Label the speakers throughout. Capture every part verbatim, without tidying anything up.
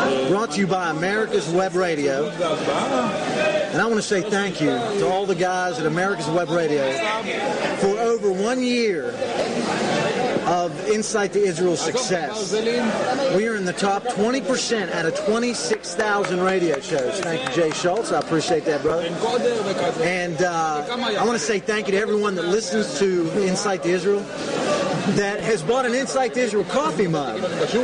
Speaker 1: brought to you by America's Web Radio. And I want to say thank you to all the guys at America's Web Radio for over one year of Insight to Israel success. We are in the top twenty percent out of twenty-six thousand radio shows. Thank you, Jay Schultz. I appreciate that, brother. And uh, I want to say thank you to everyone that listens to Insight to Israel that has bought an Insight to Israel coffee mug.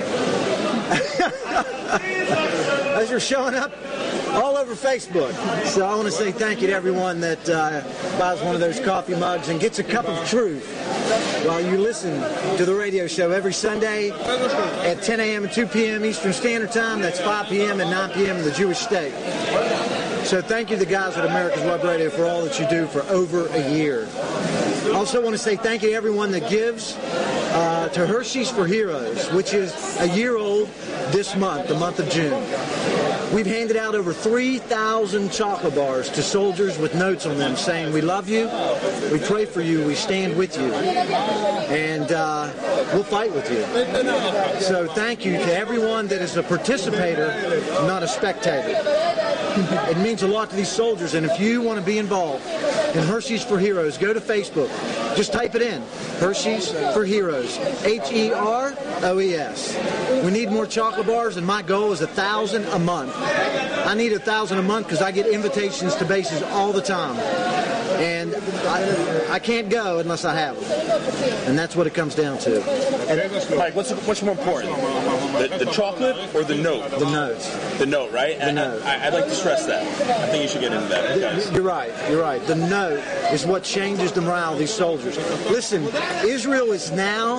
Speaker 1: As you're showing up all over Facebook. So I want to say thank you to everyone that uh, buys one of those coffee mugs and gets a cup of truth while you listen to the radio show every Sunday at ten a.m. and two p.m. Eastern Standard Time. That's five p.m. and nine p.m. in the Jewish state. So thank you to the guys at America's Web Radio for all that you do for over a year. I also want to say thank you to everyone that gives uh, to Hershey's for Heroes, which is a year old this month, the month of June. We've handed out over three thousand chocolate bars to soldiers with notes on them saying, we love you, we pray for you, we stand with you, and uh, we'll fight with you. So thank you to everyone that is a participator, not a spectator. It means a lot to these soldiers, and if you want to be involved in Hershey's for Heroes, go to Facebook. Just type it in, Hershey's for Heroes, H E R O E S. We need more chocolate bars, and my goal is a thousand a month. I need a thousand a month because I get invitations to bases all the time, and I, I can't go unless I have them, and that's what it comes down to.
Speaker 2: And Mike, what's what's more important, the, the chocolate or the note?
Speaker 1: The notes.
Speaker 2: The note, right?
Speaker 1: The
Speaker 2: and
Speaker 1: note.
Speaker 2: I, I'd like to stress that. I think you should get into that, guys.
Speaker 1: You're right. You're right. The note is what changes the morale of these soldiers. Listen, Israel is now.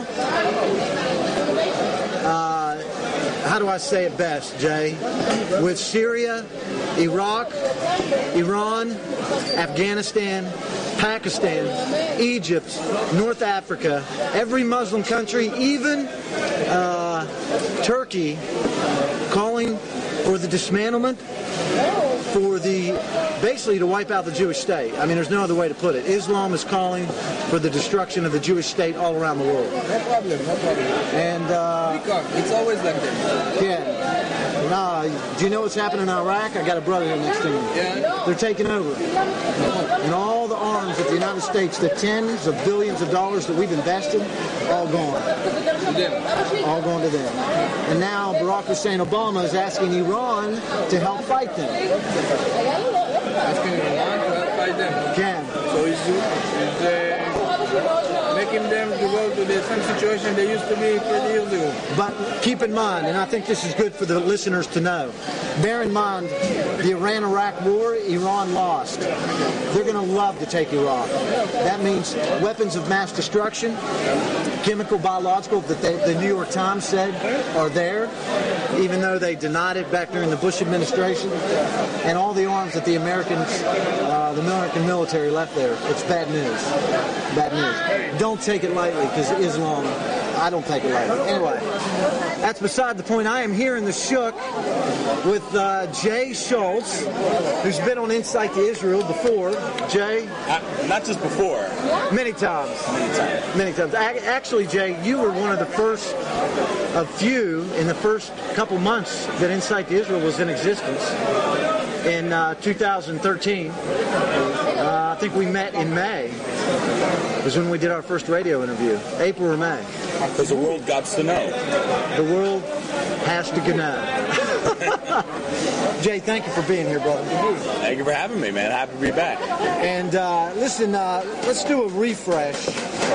Speaker 1: Uh, How do I say it best, Jay? With Syria, Iraq, Iran, Afghanistan, Pakistan, Egypt, North Africa, every Muslim country, even uh, Turkey, calling for the dismantlement, for the, basically to wipe out the Jewish state. I mean, there's no other way to put it. Islam is calling for the destruction of the Jewish state all around the world.
Speaker 3: No problem, no problem.
Speaker 1: And, uh...
Speaker 3: It's always like that.
Speaker 1: Yeah. Nah, do you know what's happening in Iraq? I got a brother here next to me.
Speaker 3: Yeah.
Speaker 1: They're taking over. And all the arms of the United States, the tens of billions of dollars that we've invested, all gone. All going to them. And now Barack Hussein Obama is asking Iran to help fight them.
Speaker 3: Asking Iran to help fight them?
Speaker 1: Can.
Speaker 3: So it's, it's uh, making them to go to the same situation they used to be thirty years ago.
Speaker 1: But keep in mind, and I think this is good for the listeners to know, bear in mind the Iran-Iraq war, Iran lost. They're going to love to take Iraq. That means weapons of mass destruction, chemical, biological, that they, the New York Times said are there, even though they denied it back during the Bush administration, and all the arms that the Americans, uh, the American military left there. It's bad news. Bad news. Don't take it lightly, because Islam, I don't take it lightly. Anyway, that's beside the point. I am here in the Shuk with uh, Jay Schultz, who's been on Insight to Israel before. Jay?
Speaker 2: Uh, not just before.
Speaker 1: Many times.
Speaker 2: Many times.
Speaker 1: Many times. Actually, Jay, you were one of the first of few in the first couple months that Insight to Israel was in existence. In uh, two thousand thirteen, uh, I think we met in May. It was when we did our first radio interview. April or May.
Speaker 2: Because the world got to know.
Speaker 1: The world has to know. Jay, thank you for being here, brother.
Speaker 2: Thank you for having me, man. Happy to be back.
Speaker 1: And uh, listen, uh, let's do a refresh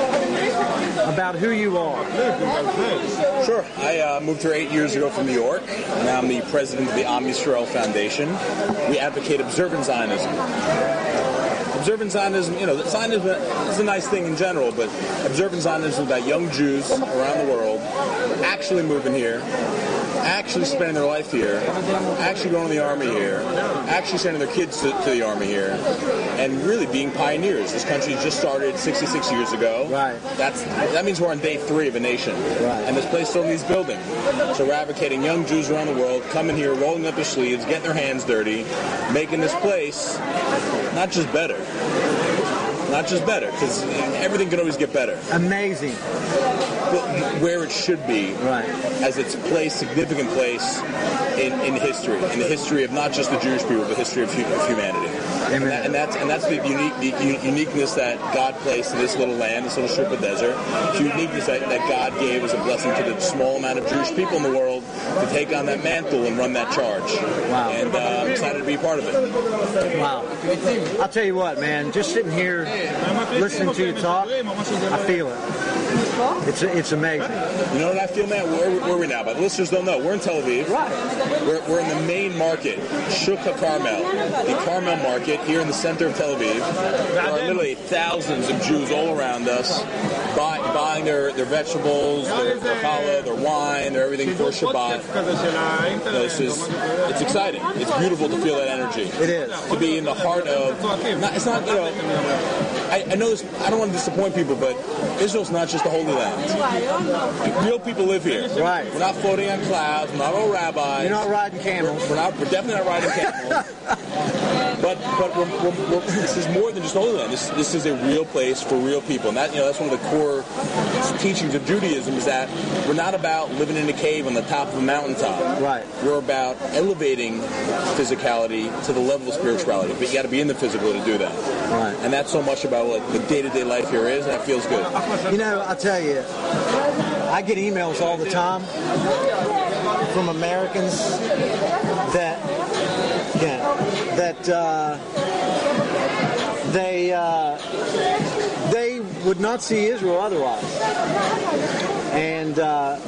Speaker 1: about who you are.
Speaker 2: Sure. I uh, moved here eight years ago from New York. Now I'm the president of the Am Yisrael Foundation. We advocate observant Zionism. Observant Zionism, you know, Zionism is a nice thing in general, but observant Zionism is about young Jews around the world actually moving here, actually spending their life here, actually going to the army here, actually sending their kids to, to the army here, and really being pioneers. This country just started sixty-six years ago.
Speaker 1: Right.
Speaker 2: That's that means we're on day three of a nation.
Speaker 1: Right.
Speaker 2: And this place still needs building. So we're advocating young Jews around the world coming here, rolling up their sleeves, getting their hands dirty, making this place not just better, not just better, because everything can always get better.
Speaker 1: Amazing.
Speaker 2: But where it should be,
Speaker 1: right,
Speaker 2: as its place, significant place in, in history, in the history of not just the Jewish people, but the history of, of humanity.
Speaker 1: Amen.
Speaker 2: And, that, and that's and that's the unique the u- uniqueness that God placed in this little land, this little strip of desert. The uniqueness that, that God gave as a blessing to the small amount of Jewish people in the world to take on that mantle and run that charge.
Speaker 1: Wow.
Speaker 2: And uh, I'm excited to be a part of it.
Speaker 1: Wow. I'll tell you what, man, just sitting here listening to you talk, I feel it. It's it's amazing.
Speaker 2: You know what I feel, man? Where, where are we now? But the listeners don't know. We're in Tel Aviv.
Speaker 1: Right.
Speaker 2: We're, we're in the main market, Shuk HaCarmel, the Carmel market here in the center of Tel Aviv. There are literally thousands of Jews all around us buy, buying their, their vegetables, their, their challah, their wine, their everything for Shabbat. You know, this is, it's exciting. It's beautiful to feel that energy.
Speaker 1: It is.
Speaker 2: To be in the heart of, not, it's not, you know, I, I know this, I don't want to disappoint people, but Israel's not just a holy land. Real people live here.
Speaker 1: Right.
Speaker 2: We're not floating on clouds. We're not all rabbis.
Speaker 1: You're not riding camels.
Speaker 2: We're, we're not. We're definitely not riding camels. but but we're, we're, we're, this is more than just holy land. This this is a real place for real people, and that you know that's one of the core teachings of Judaism is that we're not about living in a cave on the top of a mountaintop.
Speaker 1: Right.
Speaker 2: We're about elevating physicality to the level of spirituality, but you got to be in the physical to do that.
Speaker 1: Right.
Speaker 2: And that's so much about what the day-to-day life here is, and it feels good.
Speaker 1: You know, I'll tell you, I get emails all the time from Americans that, yeah, that uh, they uh, they would not see Israel otherwise, and uh,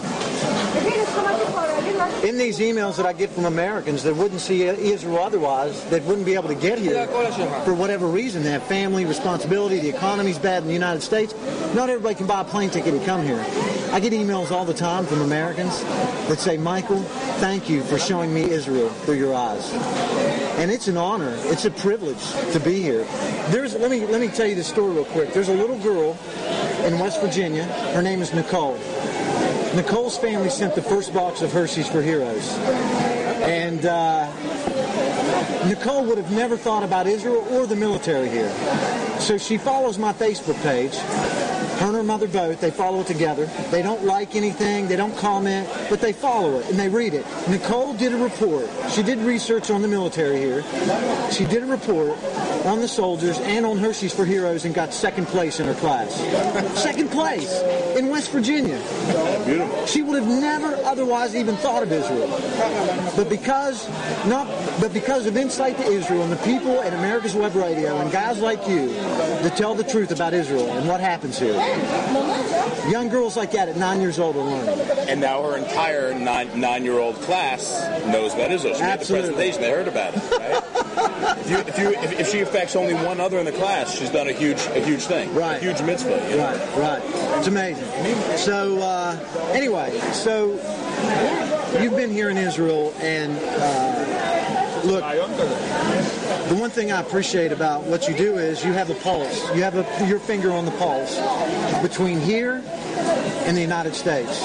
Speaker 1: in these emails that I get from Americans that wouldn't see Israel otherwise, that wouldn't be able to get here for whatever reason. They have family, responsibility, the economy's bad in the United States. Not everybody can buy a plane ticket and come here. I get emails all the time from Americans that say, Michael, thank you for showing me Israel through your eyes. And it's an honor. It's a privilege to be here. There's, let me, let me tell you this story real quick. There's a little girl in West Virginia. Her name is Nicole. Nicole's family sent the first box of Hershey's for Heroes. And uh, Nicole would have never thought about Israel or the military here. So she follows my Facebook page. Her and her mother both, they follow it together. They don't like anything, they don't comment, but they follow it and they read it. Nicole did a report. She did research on the military here. She did a report on the soldiers and on Hershey's for Heroes and got second place in her class. Second place in West Virginia.
Speaker 2: Beautiful.
Speaker 1: She would have never otherwise even thought of Israel. But because not but because of Insight to Israel and the people at America's Web Radio and guys like you that tell the truth about Israel and what happens here. Young girls like that at nine years old are learning.
Speaker 2: And now her entire nine, nine-year-old class knows about Israel. She
Speaker 1: Absolutely.
Speaker 2: made the presentation. They heard about it, right? if, you, if, you, if, if she affects only one other in the class, she's done a huge a huge thing.
Speaker 1: Right.
Speaker 2: A huge mitzvah. You know?
Speaker 1: Right, right. It's amazing. So, uh, anyway, so you've been here in Israel, and uh, look, the one thing I appreciate about what you do is you have a pulse. You have a, your finger on the pulse between here and the United States.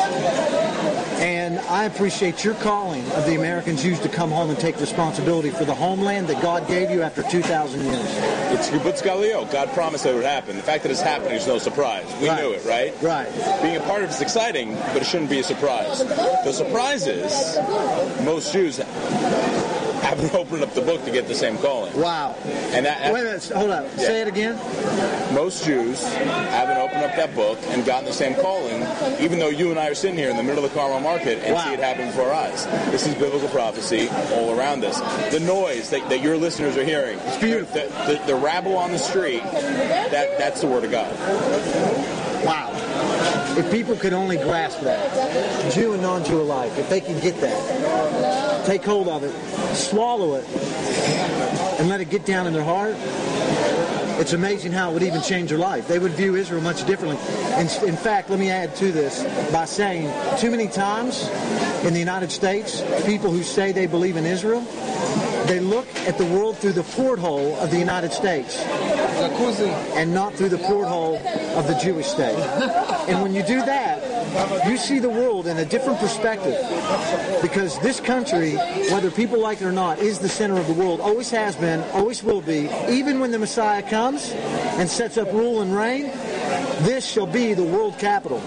Speaker 1: And I appreciate your calling of the American Jews to come home and take responsibility for the homeland that God gave you after two thousand years.
Speaker 2: It's Kibbutz Galileo. God promised that it would happen. The fact that it's happening is no surprise. We
Speaker 1: Right.
Speaker 2: knew it, right?
Speaker 1: Right.
Speaker 2: Being a part of it is exciting, but it shouldn't be a surprise. The surprise is most Jews haven't opened up the book to get the same calling.
Speaker 1: Wow.
Speaker 2: And that,
Speaker 1: Wait a minute. Hold up.
Speaker 2: Yeah.
Speaker 1: Say it again.
Speaker 2: Most Jews haven't opened up that book and gotten the same calling, even though you and I are sitting here in the middle of the Carmel market and
Speaker 1: Wow.
Speaker 2: see it happen before our eyes. This is biblical prophecy all around us. The noise that, that your listeners are hearing,
Speaker 1: It's beautiful.
Speaker 2: The, the, the rabble on the street, that that's the word of God.
Speaker 1: Wow. If people could only grasp that, Jew and non-Jew alike, if they could get that, take hold of it, swallow it, and let it get down in their heart, it's amazing how it would even change their life. They would view Israel much differently. In, in fact, let me add to this by saying too many times in the United States, people who say they believe in Israel, they look at the world through the porthole of the United States and not through the porthole of the Jewish state. And when you do that, you see the world in a different perspective, because this country, whether people like it or not, is the center of the world, always has been, always will be. Even when the Messiah comes and sets up rule and reign, this shall be the world capital.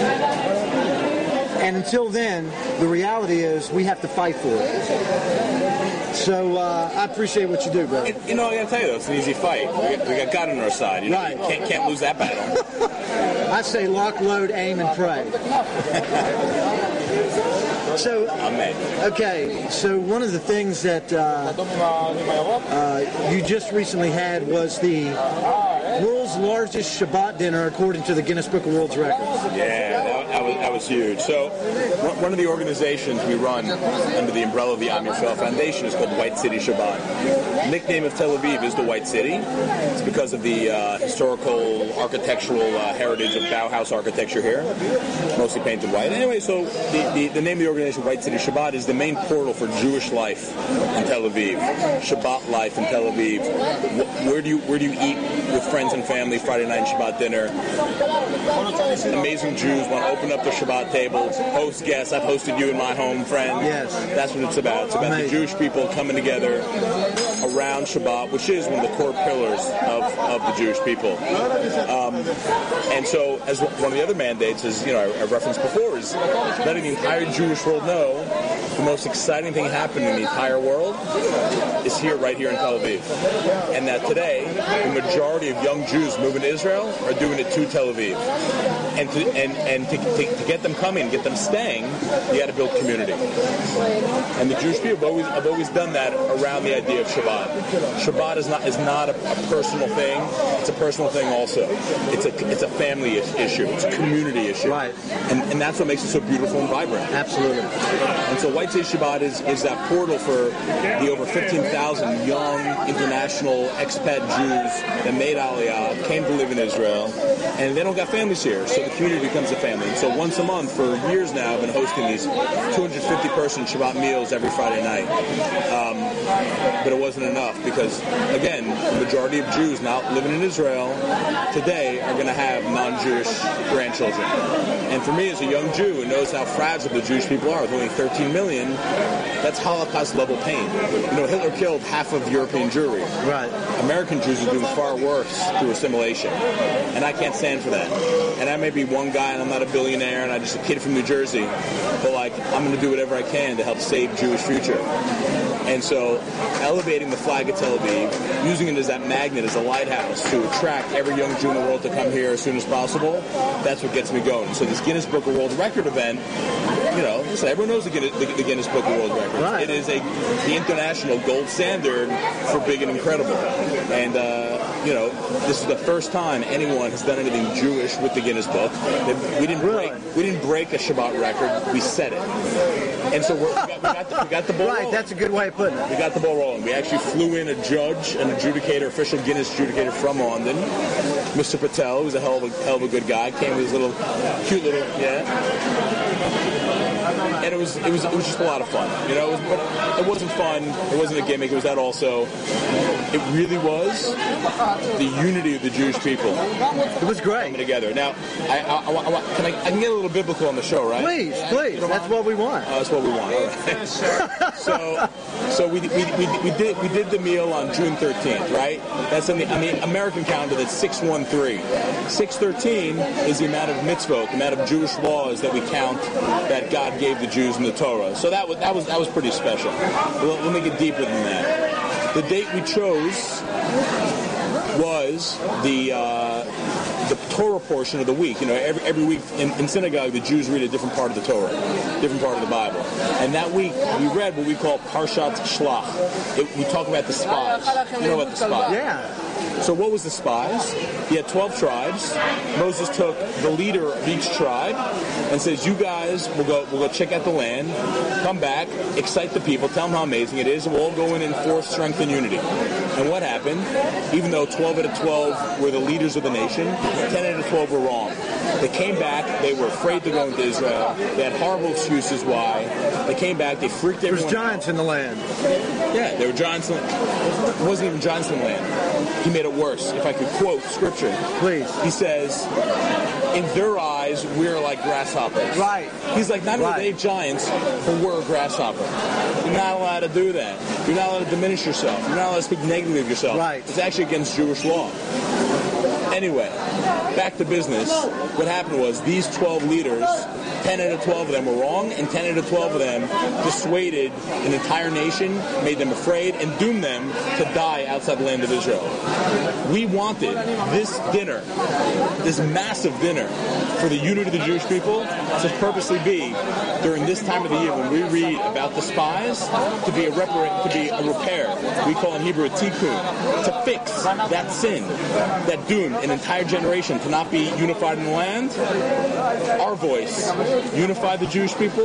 Speaker 1: And until then, the reality is we have to fight for it. So uh, I appreciate what you do, bro.
Speaker 2: You, you know, I got to tell you, though, it's an easy fight. We got, we got God on our side. You know,
Speaker 1: right.
Speaker 2: You can't, can't lose that battle.
Speaker 1: I say lock, load, aim, and pray. So, okay, so one of the things that uh, uh, you just recently had was the world's largest Shabbat dinner according to the Guinness Book of World Records.
Speaker 2: Yeah, that, that, was, that was huge. So one of the organizations we run under the umbrella of the Am Yisrael Foundation is called White City Shabbat. The nickname of Tel Aviv is the White City. It's because of the uh, historical, architectural uh, heritage of Bauhaus architecture here, mostly painted white. Anyway, so the, the, the name of the organization, White City Shabbat, is the main portal for Jewish life in Tel Aviv. Shabbat life in Tel Aviv. Where do you where do you eat with friends and family Friday night Shabbat dinner? Amazing Jews want to open up their Shabbat tables, host guests. I've hosted you in my home, friend.
Speaker 1: Yes.
Speaker 2: That's what it's about. It's about Amazing. The Jewish people coming together around Shabbat, which is one of the core pillars of, of the Jewish people. Um, and so, as one of the other mandates, is you know I, I referenced before, is letting the entire Jewish world know the most exciting thing happening in the entire world is here, right here in Tel Aviv. And that today, the majority of young Jews moving to Israel are doing it to Tel Aviv. And to, and, and to, to, to get them coming, get them staying, you got to build community. And the Jewish people have always, have always done that around the idea of Shabbat. Shabbat is not is not a, a personal thing. It's a personal thing also. It's a it's a family issue. It's a community issue.
Speaker 1: Right.
Speaker 2: And and that's what makes it so beautiful and vibrant.
Speaker 1: Absolutely.
Speaker 2: And so White City Shabbat is, is that portal for the over fifteen thousand young international expat Jews that made Aliyah, came to live in Israel, and they don't got families here, so the community becomes a family. And so once a month, for years now, I've been hosting these two hundred fifty person Shabbat meals every Friday night. Um, but it wasn't enough because, again, the majority of Jews now living in Israel today are going to have non-Jewish grandchildren. And for me, as a young Jew who knows how fragile the Jewish people are, with only thirteen million, that's Holocaust-level pain. You know, Hitler killed half of European Jewry.
Speaker 1: Right.
Speaker 2: American Jews are doing far worse through assimilation. And I can't stand for that. And I may be one guy, and I'm not a billionaire, and I'm just a kid from New Jersey, but, like, I'm going to do whatever I can to help save Jewish future. And so elevating the flag of Tel Aviv, using it as that magnet, as a lighthouse to attract every young Jew in the world to come here as soon as possible, that's what gets me going. So this Guinness Book of World Record event, you know, so everyone knows the Guinness, the, the Guinness Book of World Records.
Speaker 1: Right.
Speaker 2: It is a the international gold standard for big and incredible. And, uh, you know, this is the first time anyone has done anything Jewish with the Guinness Book. We didn't break, we didn't break a Shabbat record. We set it. And so we're, we, got, we, got the, we got the ball
Speaker 1: Right,
Speaker 2: rolling.
Speaker 1: that's a good way of putting it.
Speaker 2: We got the ball rolling. We actually flew in a judge, an adjudicator, official Guinness adjudicator from London, Mister Patel, who's a hell of a, hell of a good guy, came with his little, cute little, yeah. And it was it was it was just a lot of fun, you know. It, was, but it wasn't fun. It wasn't a gimmick. It was that also. It really was the unity of the Jewish people.
Speaker 1: It was great.
Speaker 2: Coming together. Now, I, I, I, I, can I, I can get a little biblical on the show, right?
Speaker 1: Please, please. That's mind? What we want.
Speaker 2: Oh, that's what we want. All right. so, so we, we we we did we did the meal on June thirteenth, right? That's on the I mean American calendar. That's six one three. six thirteen is the amount of mitzvot, the amount of Jewish laws that we count that God gave the Jews in the Torah. So that was that was that was pretty special. Let, let me get deeper than that. The date we chose was the uh, the Torah portion of the week. You know, every every week in, in synagogue, the Jews read a different part of the Torah, different part of the Bible. And that week, we read what we call Parshat Shlach. It, we talk about the spies. You know about the spies?
Speaker 1: Yeah.
Speaker 2: So what was the spies? He had twelve tribes. Moses took the leader of each tribe and says, you guys will go we'll go check out the land, come back, excite the people, tell them how amazing it is, and we'll all go in in force, strength, and unity. And what happened? Even though twelve out of twelve were the leaders of the nation, ten out of twelve were wrong. They came back, they were afraid to go into Israel, they had horrible excuses why. They came back, they freaked everyone out.
Speaker 1: There was giants in the land.
Speaker 2: Yeah, there were giants in the land. It wasn't even giants in the land. He made it worse. If I could quote scripture.
Speaker 1: Please.
Speaker 2: He says, in their eyes, guys, we're like grasshoppers.
Speaker 1: Right.
Speaker 2: He's like, not only
Speaker 1: Right.
Speaker 2: are they giants, but we're a grasshopper. You're not allowed to do that. You're not allowed to diminish yourself. You're not allowed to speak negatively of yourself.
Speaker 1: Right.
Speaker 2: It's actually against Jewish law. Anyway, back to business. What happened was these twelve leaders, ten out of twelve of them were wrong, and ten out of twelve of them dissuaded an entire nation, made them afraid, and doomed them to die outside the land of Israel. We wanted this dinner, this massive dinner, for the unity of the Jewish people to purposely be during this time of the year when we read about the spies, to be a repar- to be a repair. We call in Hebrew a tikkun, to fix that sin that doomed an entire generation to not be unified in the land. Our voice unified the Jewish people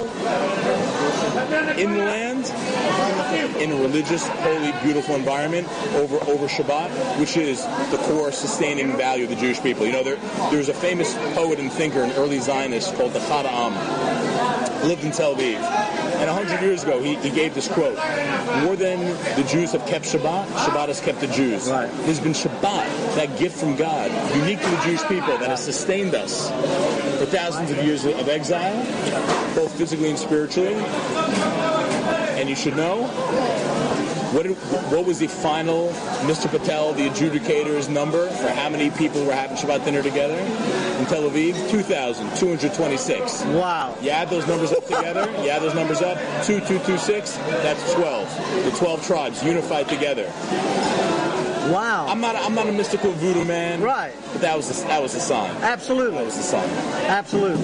Speaker 2: in the land, in a religious, holy, beautiful environment over over Shabbat, which is the core sustaining value of the Jewish people. You know, there there's a famous poet and thinker, an early Zionist called the Chad Am, lived in Tel Aviv. And a hundred years ago, he, he gave this quote: more than the Jews have kept Shabbat, Shabbat has kept the Jews.
Speaker 1: Right.
Speaker 2: It has been Shabbat, that gift from God, unique to the Jewish people, that has sustained us for thousands of years of exile, both physically and spiritually. And you should know, what did, what was the final, Mister Patel, the adjudicator's number for how many people were having Shabbat dinner together in Tel Aviv? two thousand two hundred twenty-six.
Speaker 1: Wow.
Speaker 2: You add those numbers up together, you add those numbers up, two two two six, that's twelve. The twelve tribes unified together.
Speaker 1: Wow.
Speaker 2: I'm not I'm not a mystical voodoo man.
Speaker 1: Right.
Speaker 2: But that was the, that was the sign.
Speaker 1: Absolutely.
Speaker 2: That was the sign.
Speaker 1: Absolutely.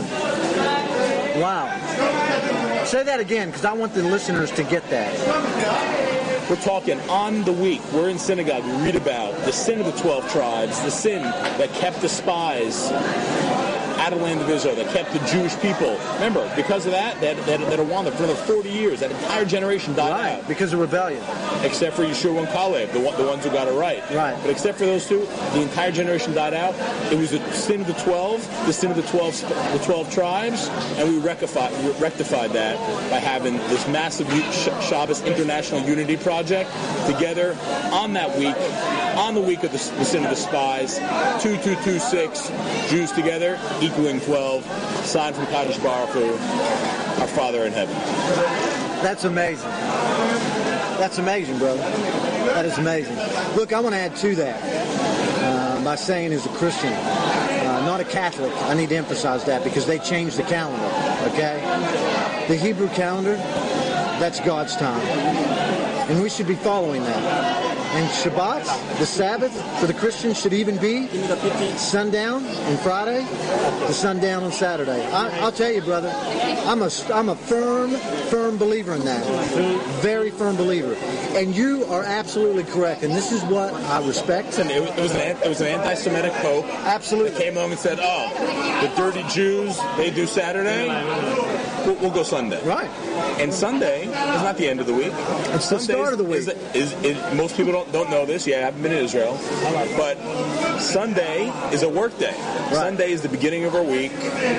Speaker 1: Wow. Say that again, because I want the listeners to get that.
Speaker 2: We're talking on the week. We're in synagogue. We read about the sin of the twelve tribes, the sin that kept the spies out of the land of Israel, that kept the Jewish people. Remember, because of that, that that, that are wandered for another forty years. That entire generation died
Speaker 1: Right,
Speaker 2: out.
Speaker 1: because of rebellion.
Speaker 2: Except for Yeshua and Caleb, the, one, the ones who got it right.
Speaker 1: Right.
Speaker 2: But except for those two, the entire generation died out. It was the sin of the twelve, the sin of the twelve, the twelve tribes, and we rectified, rectified that by having this massive Shabbos International Unity Project together on that week, on the week of the, the sin of the spies, two two two six Jews together, equaling twelve, signed from Kadosh Baruch Hu, our Father in heaven.
Speaker 1: That's amazing. That's amazing, brother. That is amazing. Look, I want to add to that uh, by saying as a Christian, uh, not a Catholic, I need to emphasize that because they changed the calendar, okay? The Hebrew calendar, that's God's time. And we should be following that. And Shabbat, the Sabbath, for the Christians should even be sundown on Friday to sundown on Saturday. I, I'll tell you, brother, I'm a, I'm a firm, firm believer in that. Very firm believer. And you are absolutely correct. And this is what I respect.
Speaker 2: And it was, it was, an, it was an anti-Semitic pope.
Speaker 1: Absolutely.
Speaker 2: That came along and said, oh, the dirty Jews, they do Saturday, we'll, we'll go Sunday.
Speaker 1: Right.
Speaker 2: And Sunday is not the end of the week.
Speaker 1: It's the
Speaker 2: Sunday
Speaker 1: start of the week.
Speaker 2: Is, is, is, is, most people don't, don't know this. Yeah, I haven't been in Israel. But Sunday is a work day. Right. Sunday is the beginning of our week.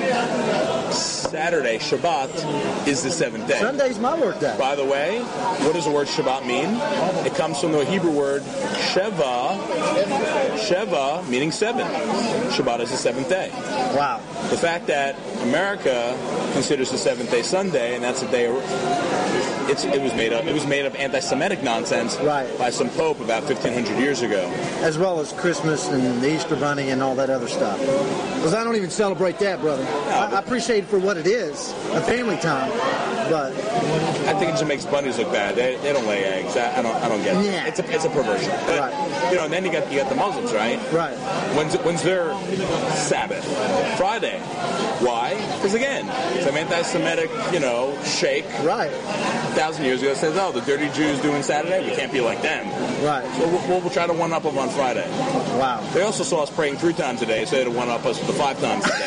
Speaker 2: Saturday, Shabbat, is the seventh day.
Speaker 1: Sunday's my work day.
Speaker 2: By the way, what does the word Shabbat mean? It comes from the Hebrew word Sheva. Sheva, meaning seven. Shabbat is the seventh day.
Speaker 1: Wow.
Speaker 2: The fact that America considers the seventh day Sunday, and that's a day it's, it was made up. It was made of anti-Semitic nonsense
Speaker 1: right.
Speaker 2: by some pope about fifteen hundred years ago.
Speaker 1: As well as Christmas and the Easter Bunny and all that other stuff. Because I don't even celebrate that, brother. No, I, I appreciate it for what it is, a family time. But
Speaker 2: I think it just makes bunnies look bad. They, they don't lay eggs. I, I don't. I don't get it.
Speaker 1: Yeah.
Speaker 2: It's a it's a perversion. But,
Speaker 1: right.
Speaker 2: You know, and then you got you got the Muslims, right?
Speaker 1: Right.
Speaker 2: When's when's their Sabbath? Friday. Why? Because again, some anti-Semitic, you know, sheikh.
Speaker 1: Right.
Speaker 2: A thousand years ago says, oh, the dirty Jews doing Saturday, we can't be like them.
Speaker 1: Right.
Speaker 2: So we'll, we'll try to one up them on Friday.
Speaker 1: Wow.
Speaker 2: They also saw us praying three times a day, so they had to one up us for the five times a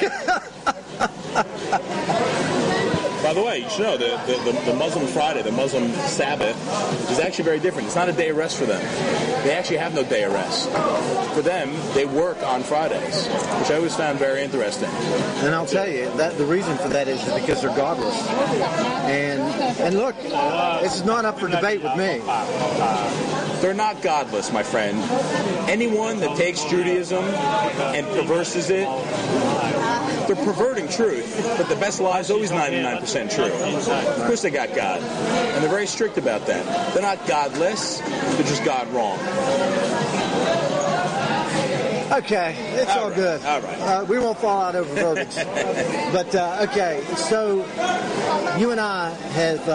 Speaker 2: day. By the way, you should know, the, the, the, the Muslim Friday, the Muslim Sabbath, is actually very different. It's not a day of rest for them. They actually have no day of rest. For them, they work on Fridays, which I always found very interesting.
Speaker 1: And I'll tell you, that the reason for that is because they're godless. And and look, this is not up for debate with me.
Speaker 2: They're not godless, my friend. Anyone that takes Judaism and perverses it they're perverting truth, but the best lie is always ninety-nine percent true. Of course they got God, and they're very strict about that. They're not godless, they're just God wrong.
Speaker 1: Okay, it's all,
Speaker 2: all right.
Speaker 1: good.
Speaker 2: All right.
Speaker 1: Uh, we won't fall out over verbiage. But, uh, okay, so you and I have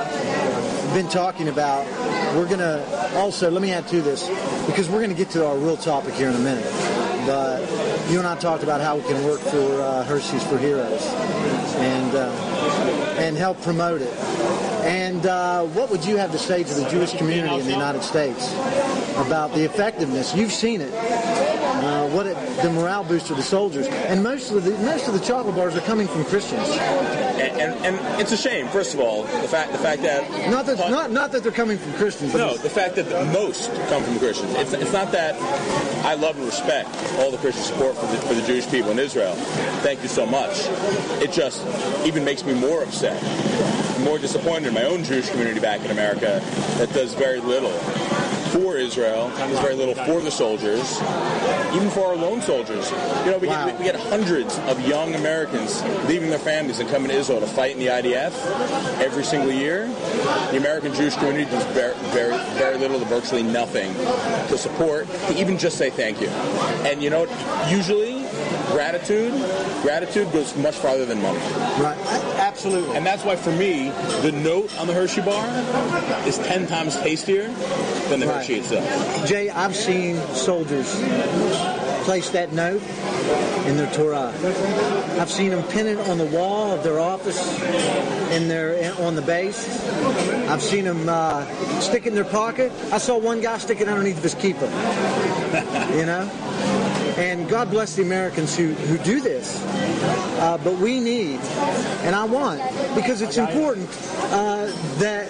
Speaker 1: uh, been talking about, we're going to also, let me add to this, because we're going to get to our real topic here in a minute. But you and I talked about how we can work for uh, Hershey's for Heroes and, uh, and help promote it. And uh, what would you have to say to the Jewish community in the United States about the effectiveness? You've seen it. Uh, what it, the morale boost of the soldiers, and most of the most of the chocolate bars are coming from Christians.
Speaker 2: And, and, and it's a shame. First of all, the fact the fact that
Speaker 1: not that not not that they're coming from Christians. But
Speaker 2: no, the fact that the most come from Christians. It's it's not that I love and respect all the Christian support for the, for the Jewish people in Israel. Thank you so much. It just even makes me more upset, more disappointed in my own Jewish community back in America that does very little for Israel, does very little for the soldiers, even for our lone soldiers. You know, we, wow. get, we get hundreds of young Americans leaving their families and coming to Israel to fight in the I D F every single year. The American Jewish community does very, very, very little to virtually nothing to support, to even just say thank you. And you know what? Usually, gratitude, gratitude goes much farther than money.
Speaker 1: Right, absolutely.
Speaker 2: And that's why, for me, the note on the Hershey bar is ten times tastier than the
Speaker 1: right.
Speaker 2: Hershey itself.
Speaker 1: Jay, I've seen soldiers place that note in their Torah. I've seen them pin it on the wall of their office, in their on the base. I've seen them uh, stick it in their pocket. I saw one guy stick it underneath of his kippah. You know? And God bless the Americans who, who do this. Uh, but we need, and I want, because it's important uh, that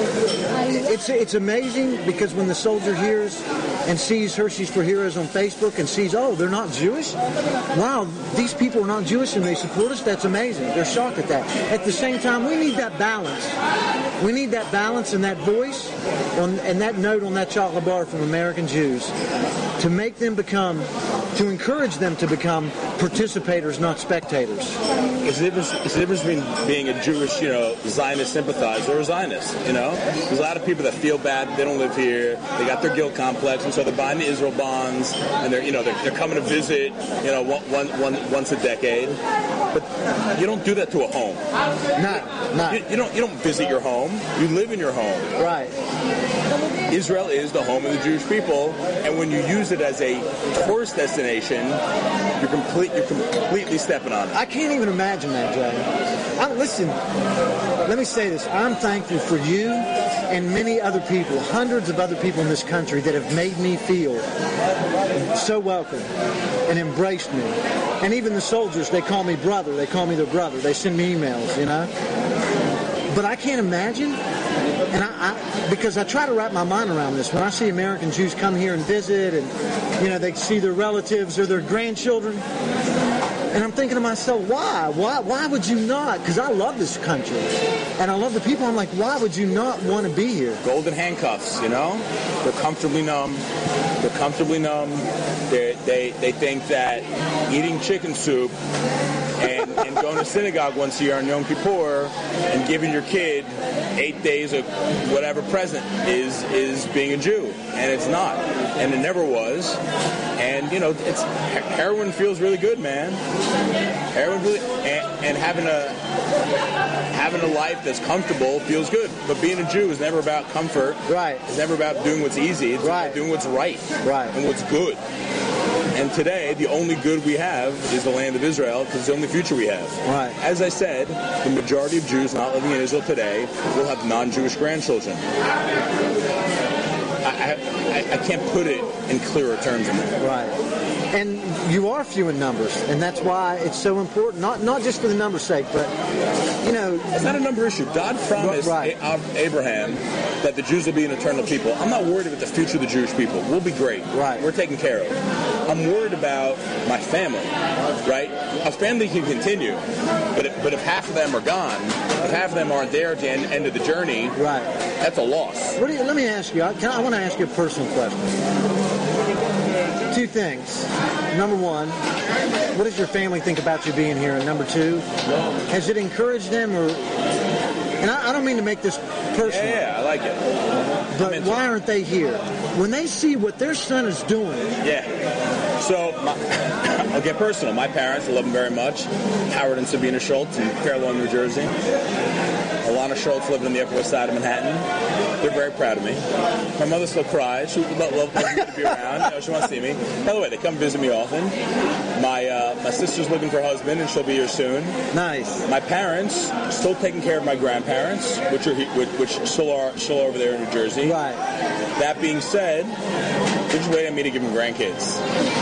Speaker 1: it's it's amazing, because when the soldier hears and sees Hershey's for Heroes on Facebook and sees, oh, they're not Jewish? Wow, these people are not Jewish and they support us? That's amazing. They're shocked at that. At the same time, we need that balance. We need that balance and that voice on, and that note on that chocolate bar from American Jews to make them become, to encourage them to become participators, not spectators.
Speaker 2: It's the difference, it's the difference between being a Jewish, you know, Zionist sympathizer or a Zionist, you know? There's a lot of people that feel bad, they don't live here, they got their guilt complex, and so they're buying the Israel bonds, and they're, you know, they're, they're coming to visit, you know, one, one, one, once a decade. But you don't do that to a home.
Speaker 1: No, no.
Speaker 2: You, you don't, you don't visit your home. You live in your home.
Speaker 1: Right.
Speaker 2: Israel is the home of the Jewish people, and when you use it as a tourist destination, you're complete, you're completely stepping on it.
Speaker 1: I can't even imagine that, Jay. I, listen, let me say this. I'm thankful for you and many other people, hundreds of other people in this country that have made me feel so welcome and embraced me. And even the soldiers, they call me brother. They call me their brother. They send me emails, you know. But I can't imagine, and I, I because I try to wrap my mind around this. When I see American Jews come here and visit, and you know they see their relatives or their grandchildren, and I'm thinking to myself, why? Why? Why would you not? Because I love this country, and I love the people. I'm like, why would you not want to be here?
Speaker 2: Golden handcuffs, you know? They're comfortably numb. They're comfortably numb. They're, they they think that eating chicken soup and, and going to synagogue once a year on Yom Kippur and giving your kid eight days of whatever present is is being a Jew, and it's not, and it never was. And you know, it's heroin feels really good, man. Heroin really, and, and having a having a life that's comfortable feels good. But being a Jew is never about comfort.
Speaker 1: Right.
Speaker 2: It's never about doing what's easy. It's
Speaker 1: right.
Speaker 2: about doing what's right.
Speaker 1: Right.
Speaker 2: And what's good. And today, the only good we have is the land of Israel, because it's the only future we have.
Speaker 1: Right.
Speaker 2: As I said, the majority of Jews not living in Israel today will have non-Jewish grandchildren. I, I, I can't put it in clearer terms than that.
Speaker 1: Right. And you are few in numbers, and that's why it's so important, not not just for the number's sake, but, you know...
Speaker 2: It's not a number issue. God promised
Speaker 1: right.
Speaker 2: Abraham that the Jews will be an eternal people. I'm not worried about the future of the Jewish people. We'll be great.
Speaker 1: Right.
Speaker 2: We're taken care of. I'm worried about my family, right? A family can continue, but if, but if half of them are gone, if half of them aren't there at the end, end of the journey,
Speaker 1: right.
Speaker 2: that's a loss.
Speaker 1: What do you, let me ask you, I, can, I want to ask you a personal question. To two things. Number one, what does your family think about you being here? And number two, has it encouraged them or... And I, I don't mean to make this personal.
Speaker 2: Yeah, yeah, I like it.
Speaker 1: But why aren't they here? When they see what their son is doing.
Speaker 2: Yeah. So, my, I'll get personal. My parents, I love them very much. Howard and Sabina Schultz in Fair Lawn, New Jersey. Alana Schultz living on the Upper West Side of Manhattan. They're very proud of me. My mother still cries. She would love, love me to be around. You know, she wants to see me. By the way, they come visit me often. My uh, my sister's looking for a husband, and she'll be here soon.
Speaker 1: Nice.
Speaker 2: My parents still taking care of my grandparents, which are which, which still are still over there in New Jersey.
Speaker 1: Right.
Speaker 2: That being said, they're just waiting on me to give them grandkids.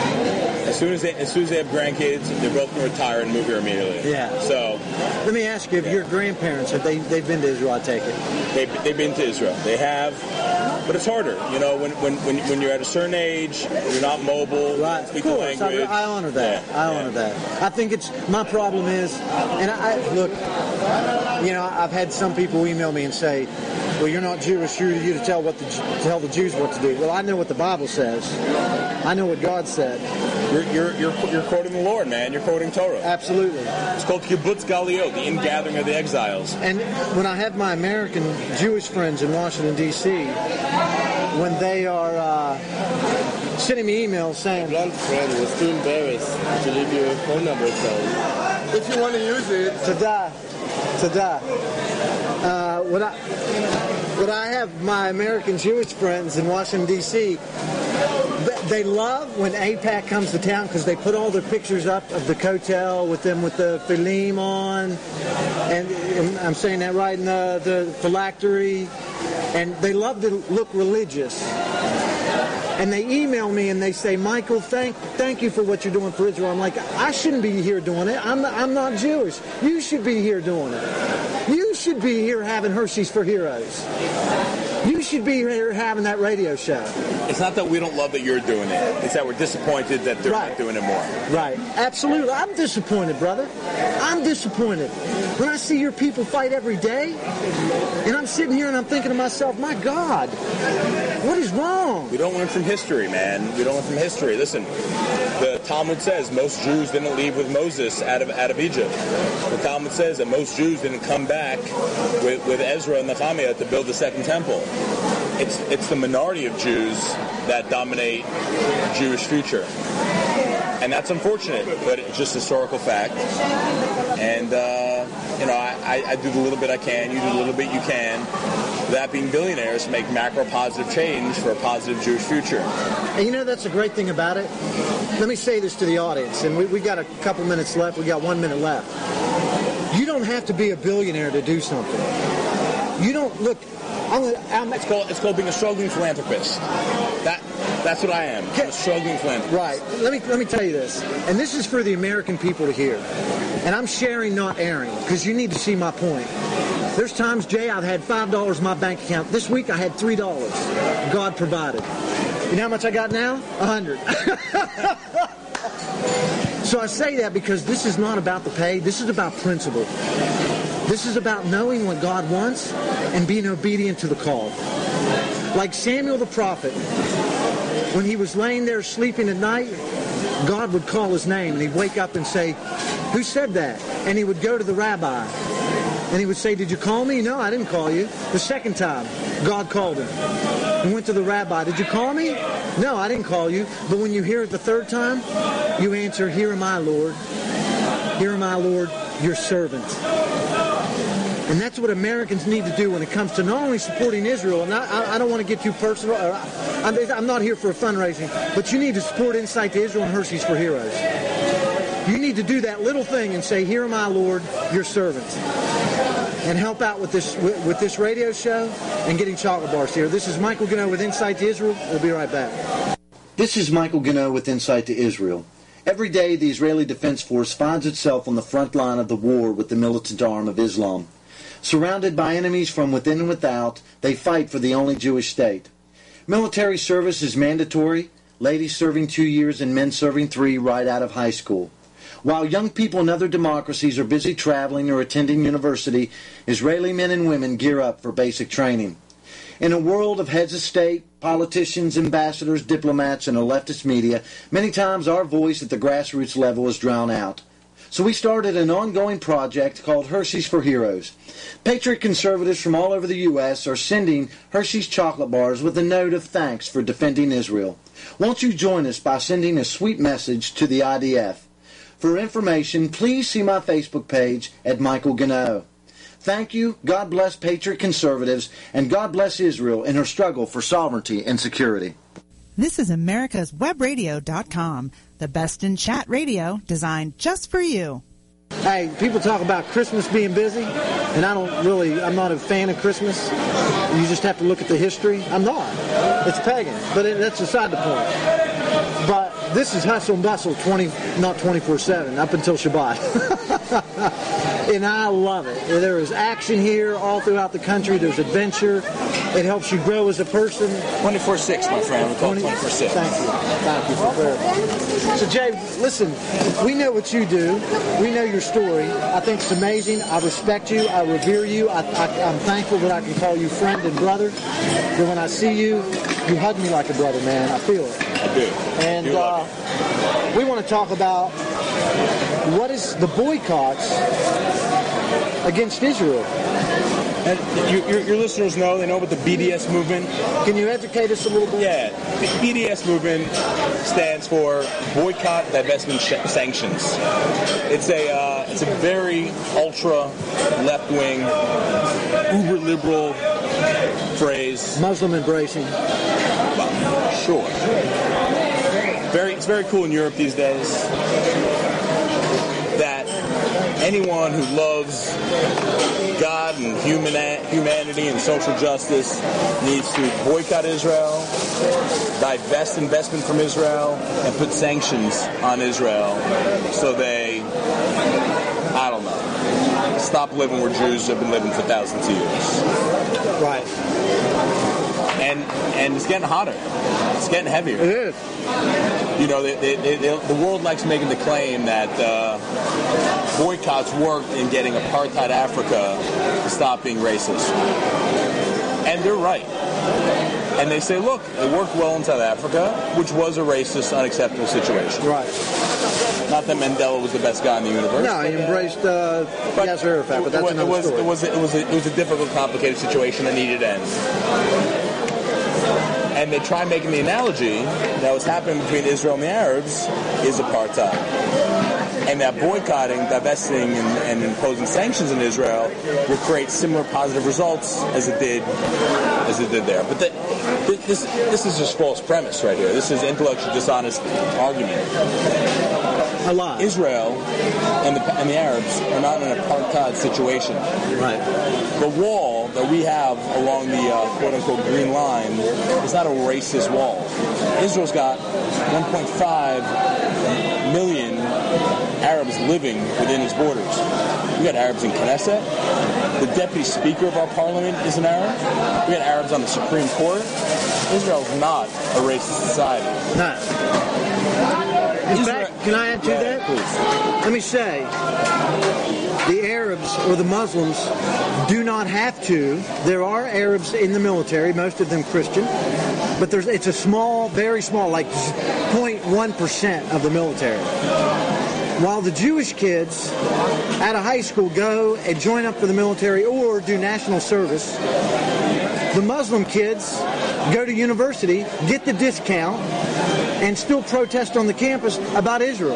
Speaker 2: As soon as they as soon as they have grandkids, they're both going to retire and move here immediately.
Speaker 1: Yeah.
Speaker 2: So,
Speaker 1: let me ask you, if
Speaker 2: yeah.
Speaker 1: your grandparents, have they they've been to Israel? I take it.
Speaker 2: They've, they've been to Israel. They have, but it's harder. You know, when when when, when you're at a certain age, you're not mobile.
Speaker 1: Right.
Speaker 2: Speak
Speaker 1: Of
Speaker 2: the
Speaker 1: course.
Speaker 2: language.
Speaker 1: I, I honor that.
Speaker 2: Yeah.
Speaker 1: I
Speaker 2: yeah.
Speaker 1: honor that. I think it's my problem is, and I, I look. You know, I've had some people email me and say, well, you're not Jewish. Who are you to tell what the, tell the Jews what to do? Well, I know what the Bible says. I know what God said.
Speaker 2: You're, you're, you're, you're quoting the Lord, man. You're quoting Torah.
Speaker 1: Absolutely.
Speaker 2: It's called Kibbutz Galiot, the ingathering of the exiles.
Speaker 1: And when I have my American Jewish friends in Washington, D C, when they are uh, sending me emails saying...
Speaker 3: My blonde friend was too embarrassed to leave your phone number, so if you want to use it...
Speaker 1: Tada. Tada. Uh, when I, when I have my American Jewish friends in Washington, D C, they love when AIPAC comes to town because they put all their pictures up of the Kotel with them with the Philim on, and I'm saying that right, in the, the phylactery, and they love to look religious. And they email me and they say, Michael, thank thank you for what you're doing for Israel. I'm like, I shouldn't be here doing it. I'm not, I'm not Jewish. You should be here doing it. You should be here having Hershey's for Heroes. You should be here having that radio show.
Speaker 2: It's not that we don't love that you're doing it. It's that we're disappointed that they're
Speaker 1: right.
Speaker 2: not doing it more.
Speaker 1: Right. Absolutely. I'm disappointed, brother. I'm disappointed. When I see your people fight every day, and I'm sitting here and I'm thinking to myself, my God, what is wrong?
Speaker 2: We don't learn from history, man. We don't learn from history. Listen, the Talmud says most Jews didn't leave with Moses out of out of Egypt. The Talmud says that most Jews didn't come back with, with Ezra and Nehemiah to build the second temple. It's it's the minority of Jews that dominate Jewish future. And that's unfortunate, but it's just historical fact. And, uh, you know, I, I do the little bit I can, you do the little bit you can. That being billionaires make macro positive change for a positive Jewish future.
Speaker 1: And you know, that's the great thing about it. Let me say this to the audience, and we, we got a couple minutes left. We got one minute left. You don't have to be a billionaire to do something. You don't, look, I'm, I'm,
Speaker 2: it's called it's called being a struggling philanthropist. That that's what I am. I'm a struggling philanthropist.
Speaker 1: Right. Let me let me tell you this, and this is for the American people to hear. And I'm sharing, not airing, because you need to see my point. There's times, Jay, I've had five dollars in my bank account. This week I had three dollars. God provided. You know how much I got now? A hundred. So I say that because this is not about the pay. This is about principle. This is about knowing what God wants and being obedient to the call. Like Samuel the prophet, when he was laying there sleeping at night, God would call his name and he'd wake up and say, who said that? And he would go to the rabbi and he would say, did you call me? No, I didn't call you. The second time, God called him. He went to the rabbi, did you call me? No, I didn't call you. But when you hear it the third time, you answer, here am I, Lord. Here am I, Lord, your servant. And that's what Americans need to do when it comes to not only supporting Israel, and I, I don't want to get too personal, or I, I'm not here for a fundraising, but you need to support Insight to Israel and Hershey's for Heroes. You need to do that little thing and say, here am I, Lord, your servant. And help out with this with, with this radio show and getting chocolate bars here. This is Michael Gano with Insight to Israel. We'll be right back. This is Michael Gano with Insight to Israel. Every day, the Israeli Defense Force finds itself on the front line of the war with the militant arm of Islam. Surrounded by enemies from within and without, they fight for the only Jewish state. Military service is mandatory, ladies serving two years and men serving three right out of high school. While young people in other democracies are busy traveling or attending university, Israeli men and women gear up for basic training. In a world of heads of state, politicians, ambassadors, diplomats, and a leftist media, many times our voice at the grassroots level is drowned out. So we started an ongoing project called Hershey's for Heroes. Patriot conservatives from all over the U S are sending Hershey's chocolate bars with a note of thanks for defending Israel. Won't you join us by sending a sweet message to the I D F? For information, please see my Facebook page at Michael Gano. Thank you, God bless Patriot conservatives, and God bless Israel in her struggle for sovereignty and security.
Speaker 4: This is America's Web Radio dot com, the best in chat radio designed just for you.
Speaker 1: Hey, people talk about Christmas being busy, and I don't really, I'm not a fan of Christmas. You just have to look at the history. I'm not. It's pagan, but it, that's beside the point. But this is hustle and bustle, twenty, not twenty-four seven, up until Shabbat. And I love it. There is action here all throughout the country. There's adventure. It helps you grow as a person.
Speaker 2: twenty-four six, my friend. We call it twenty-four six.
Speaker 1: Thank you. Thank you for clarifying. So, Jay, listen, we know what you do. We know your story. I think it's amazing. I respect you. I revere you. I, I, I'm thankful that I can call you friend and brother. But when I see you, you hug me like a brother, man. I feel it.
Speaker 2: I do.
Speaker 1: And uh, we want to talk about what is the boycotts against Israel.
Speaker 2: And your, your, your listeners know, they know about the B D S movement.
Speaker 1: Can you educate us a little bit?
Speaker 2: Yeah, the B D S movement stands for Boycott, Divestment, Sh- Sanctions. It's a uh, it's a very ultra left-wing, uber liberal phrase.
Speaker 1: Muslim embracing.
Speaker 2: Well, sure. Very, it's very cool in Europe these days that anyone who loves God and human humanity and social justice needs to boycott Israel, divest investment from Israel, and put sanctions on Israel so they, I don't know, stop living where Jews have been living for thousands of years.
Speaker 1: Right.
Speaker 2: And and it's getting hotter. It's getting heavier.
Speaker 1: It is.
Speaker 2: You know, they, they, they, they, the world likes making the claim that uh, boycotts worked in getting apartheid Africa to stop being racist. And they're right. And they say, look, it worked well in South Africa, which was a racist, unacceptable situation.
Speaker 1: Right.
Speaker 2: Not that Mandela was the best guy in the universe.
Speaker 1: No, he embraced uh, Yasser Arafat, but that's
Speaker 2: it,
Speaker 1: another
Speaker 2: was,
Speaker 1: story.
Speaker 2: It was, it, was a, it was a difficult, complicated situation that needed end. And they try making the analogy that what's happening between Israel and the Arabs is apartheid. And that boycotting, divesting, and, and imposing sanctions on Israel will create similar positive results as it did as it did there. But the, this this is just false premise right here. This is intellectually dishonest argument.
Speaker 1: A lot.
Speaker 2: Israel and the, and the Arabs are not in an apartheid situation.
Speaker 1: Right.
Speaker 2: The wall that we have along the uh, quote-unquote green line is not a racist wall. Israel's got one point five million Arabs living within its borders. We got Arabs in Knesset. The deputy speaker of our parliament is an Arab. We got Arabs on the Supreme Court. Israel's not a racist society.
Speaker 1: No. In fact, can I add to that? Please. Let me say, the Arabs or the Muslims do not have to. There are Arabs in the military, most of them Christian, but there's it's a small, very small, like zero point one percent of the military. While the Jewish kids out of high school go and join up for the military or do national service, the Muslim kids go to university, get the discount, and still protest on the campus about Israel.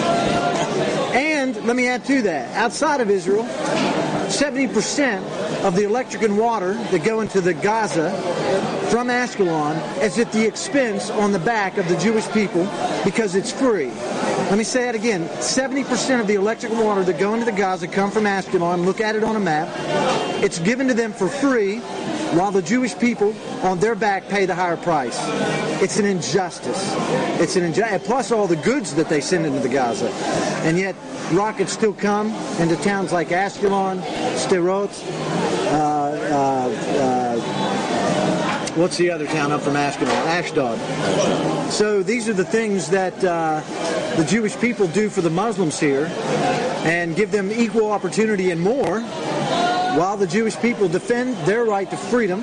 Speaker 1: And let me add to that, outside of Israel, seventy percent of the electric and water that go into the Gaza from Ashkelon is at the expense on the back of the Jewish people because it's free. Let me say that again. seventy percent of the electric and water that go into the Gaza come from Ashkelon. Look at it on a map. It's given to them for free, while the Jewish people on their back pay the higher price. It's an injustice. It's an injustice. Plus all the goods that they send into the Gaza. And yet rockets still come into towns like Ashkelon, Sderot, uh, uh, uh, what's the other town up from Ashkelon? Ashdod. So these are the things that uh, the Jewish people do for the Muslims here and give them equal opportunity and more, while the Jewish people defend their right to freedom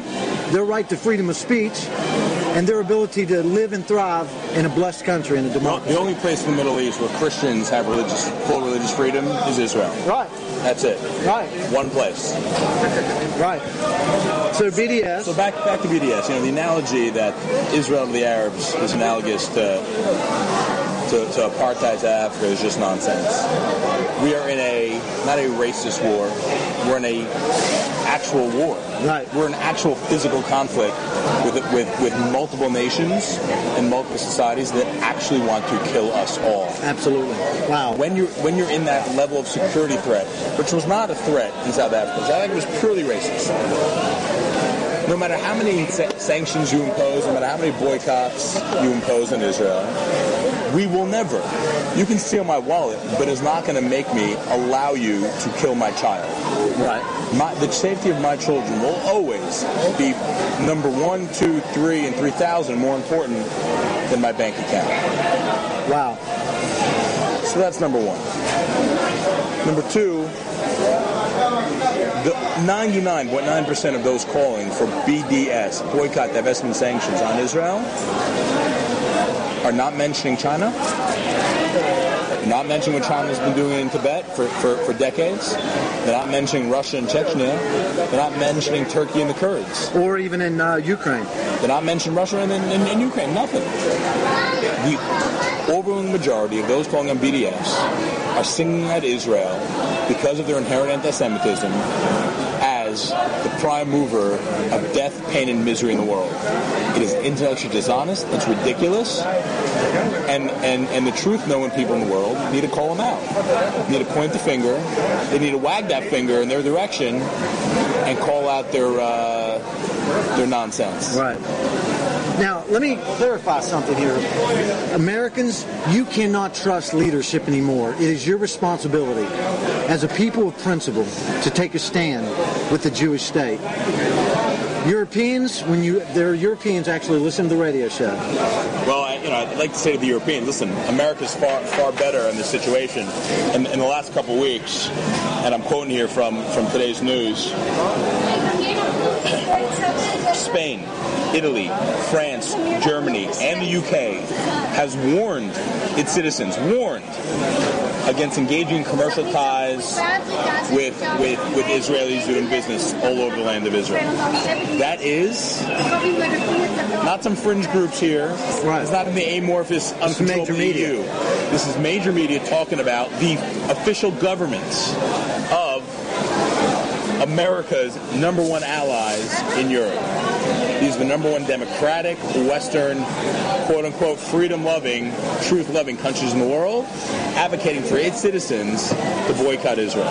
Speaker 1: their right to freedom of speech, and their ability to live and thrive in a blessed country, in a democracy.
Speaker 2: The only place in the Middle East where Christians have religious, full religious freedom is Israel.
Speaker 1: Right.
Speaker 2: That's it.
Speaker 1: Right.
Speaker 2: One place.
Speaker 1: Right. So B D S.
Speaker 2: So back back to B D S. You know, the analogy that Israel to the Arabs is analogous to to, to apartheid to Africa is just nonsense. We are in a not a racist war. We're in a actual war.
Speaker 1: Right.
Speaker 2: We're in actual physical conflict with with with multiple nations and multiple societies that actually want to kill us all.
Speaker 1: Absolutely. Wow.
Speaker 2: When you're when you're in that level of security threat, which was not a threat in South Africa, South Africa was purely racist. No matter how many sa- sanctions you impose, no matter how many boycotts you impose on Israel, we will never. You can steal my wallet, but it's not going to make me allow you to kill my child.
Speaker 1: Right.
Speaker 2: My, the safety of my children will always be number one, two, three, and three thousand more important than my bank account.
Speaker 1: Wow.
Speaker 2: So that's number one. Number two, the ninety-nine point nine percent of those calling for B D S, boycott, divestment, sanctions on Israel, are not mentioning China, not mentioning what China's been doing in Tibet for, for, for decades. They're not mentioning Russia and Chechnya. They're not mentioning Turkey and the Kurds.
Speaker 1: Or even in uh, Ukraine.
Speaker 2: They're not mentioning Russia and, and, and Ukraine. Nothing. The overwhelming majority of those calling on B D S are singing at Israel because of their inherent anti-Semitism as the prime mover of death, pain, and misery in the world. It is intellectually dishonest. It's ridiculous. And, and, and the truth-knowing people in the world need to call them out. Need to point the finger. They need to wag that finger in their direction and call out their uh, their nonsense.
Speaker 1: Right. Now, let me clarify something here. Americans, you cannot trust leadership anymore. It is your responsibility as a people of principle to take a stand with the Jewish state. Europeans, when you there are Europeans actually listen to the radio show.
Speaker 2: Well, I, you know, I'd like to say to the Europeans, listen, America's far far better in this situation. In, in the last couple of weeks, and I'm quoting here from, from today's news, Spain, Italy, France, Germany, and the U K has warned its citizens, warned against engaging in commercial ties with, with, with Israelis doing business all over the land of Israel. That is not some fringe groups here.
Speaker 1: Right.
Speaker 2: It's not in the amorphous, uncontrollable E U. This is major media talking about the official governments of America's number one allies in Europe. These are the number one democratic, Western, quote-unquote, freedom-loving, truth-loving countries in the world, advocating for its citizens to boycott Israel.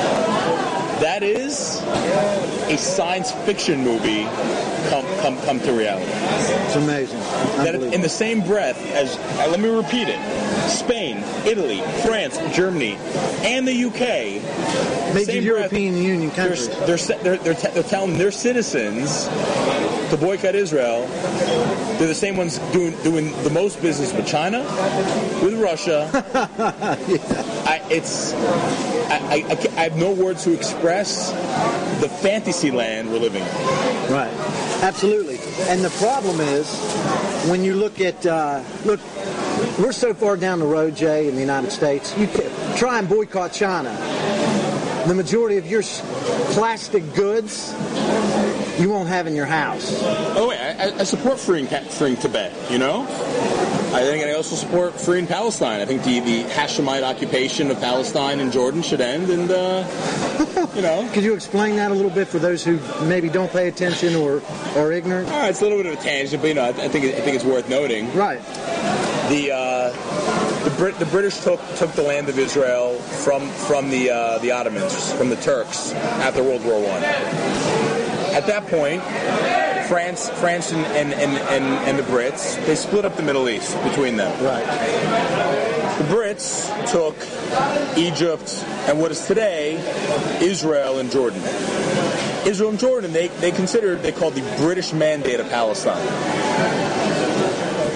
Speaker 2: That is a science fiction movie come come come to reality.
Speaker 1: It's amazing.
Speaker 2: That in the same breath as, uh, let me repeat it, Spain, Italy, France, Germany, and the U K,
Speaker 1: Major European breath, Union countries.
Speaker 2: They're, they're, they're, t- they're telling their citizens to boycott Israel. They're the same ones doing doing the most business with China, with Russia. yeah. I, it's I, I, I have no words to express the fantasy land we're living in.
Speaker 1: Right. Absolutely. And the problem is, when you look at, uh, look, we're so far down the road, Jay, in the United States, you can try and boycott China. The majority of your plastic goods you won't have in your house.
Speaker 2: Oh, wait, I, I support freeing, freeing Tibet, you know? I think I also support freeing Palestine. I think the, the Hashemite occupation of Palestine and Jordan should end, and, uh, you know.
Speaker 1: Could you explain that a little bit for those who maybe don't pay attention or are ignorant?
Speaker 2: All right, it's a little bit of a tangent, but, you know, I, I think I think it's worth noting.
Speaker 1: Right.
Speaker 2: The uh, the, Brit- the British took took the land of Israel from from the uh, the Ottomans, from the Turks after World War One. At that point, France, France, and, and, and, and, and the Brits, they split up the Middle East between them.
Speaker 1: Right.
Speaker 2: The Brits took Egypt and what is today Israel and Jordan. Israel and Jordan, they, they considered, they called the British Mandate of Palestine.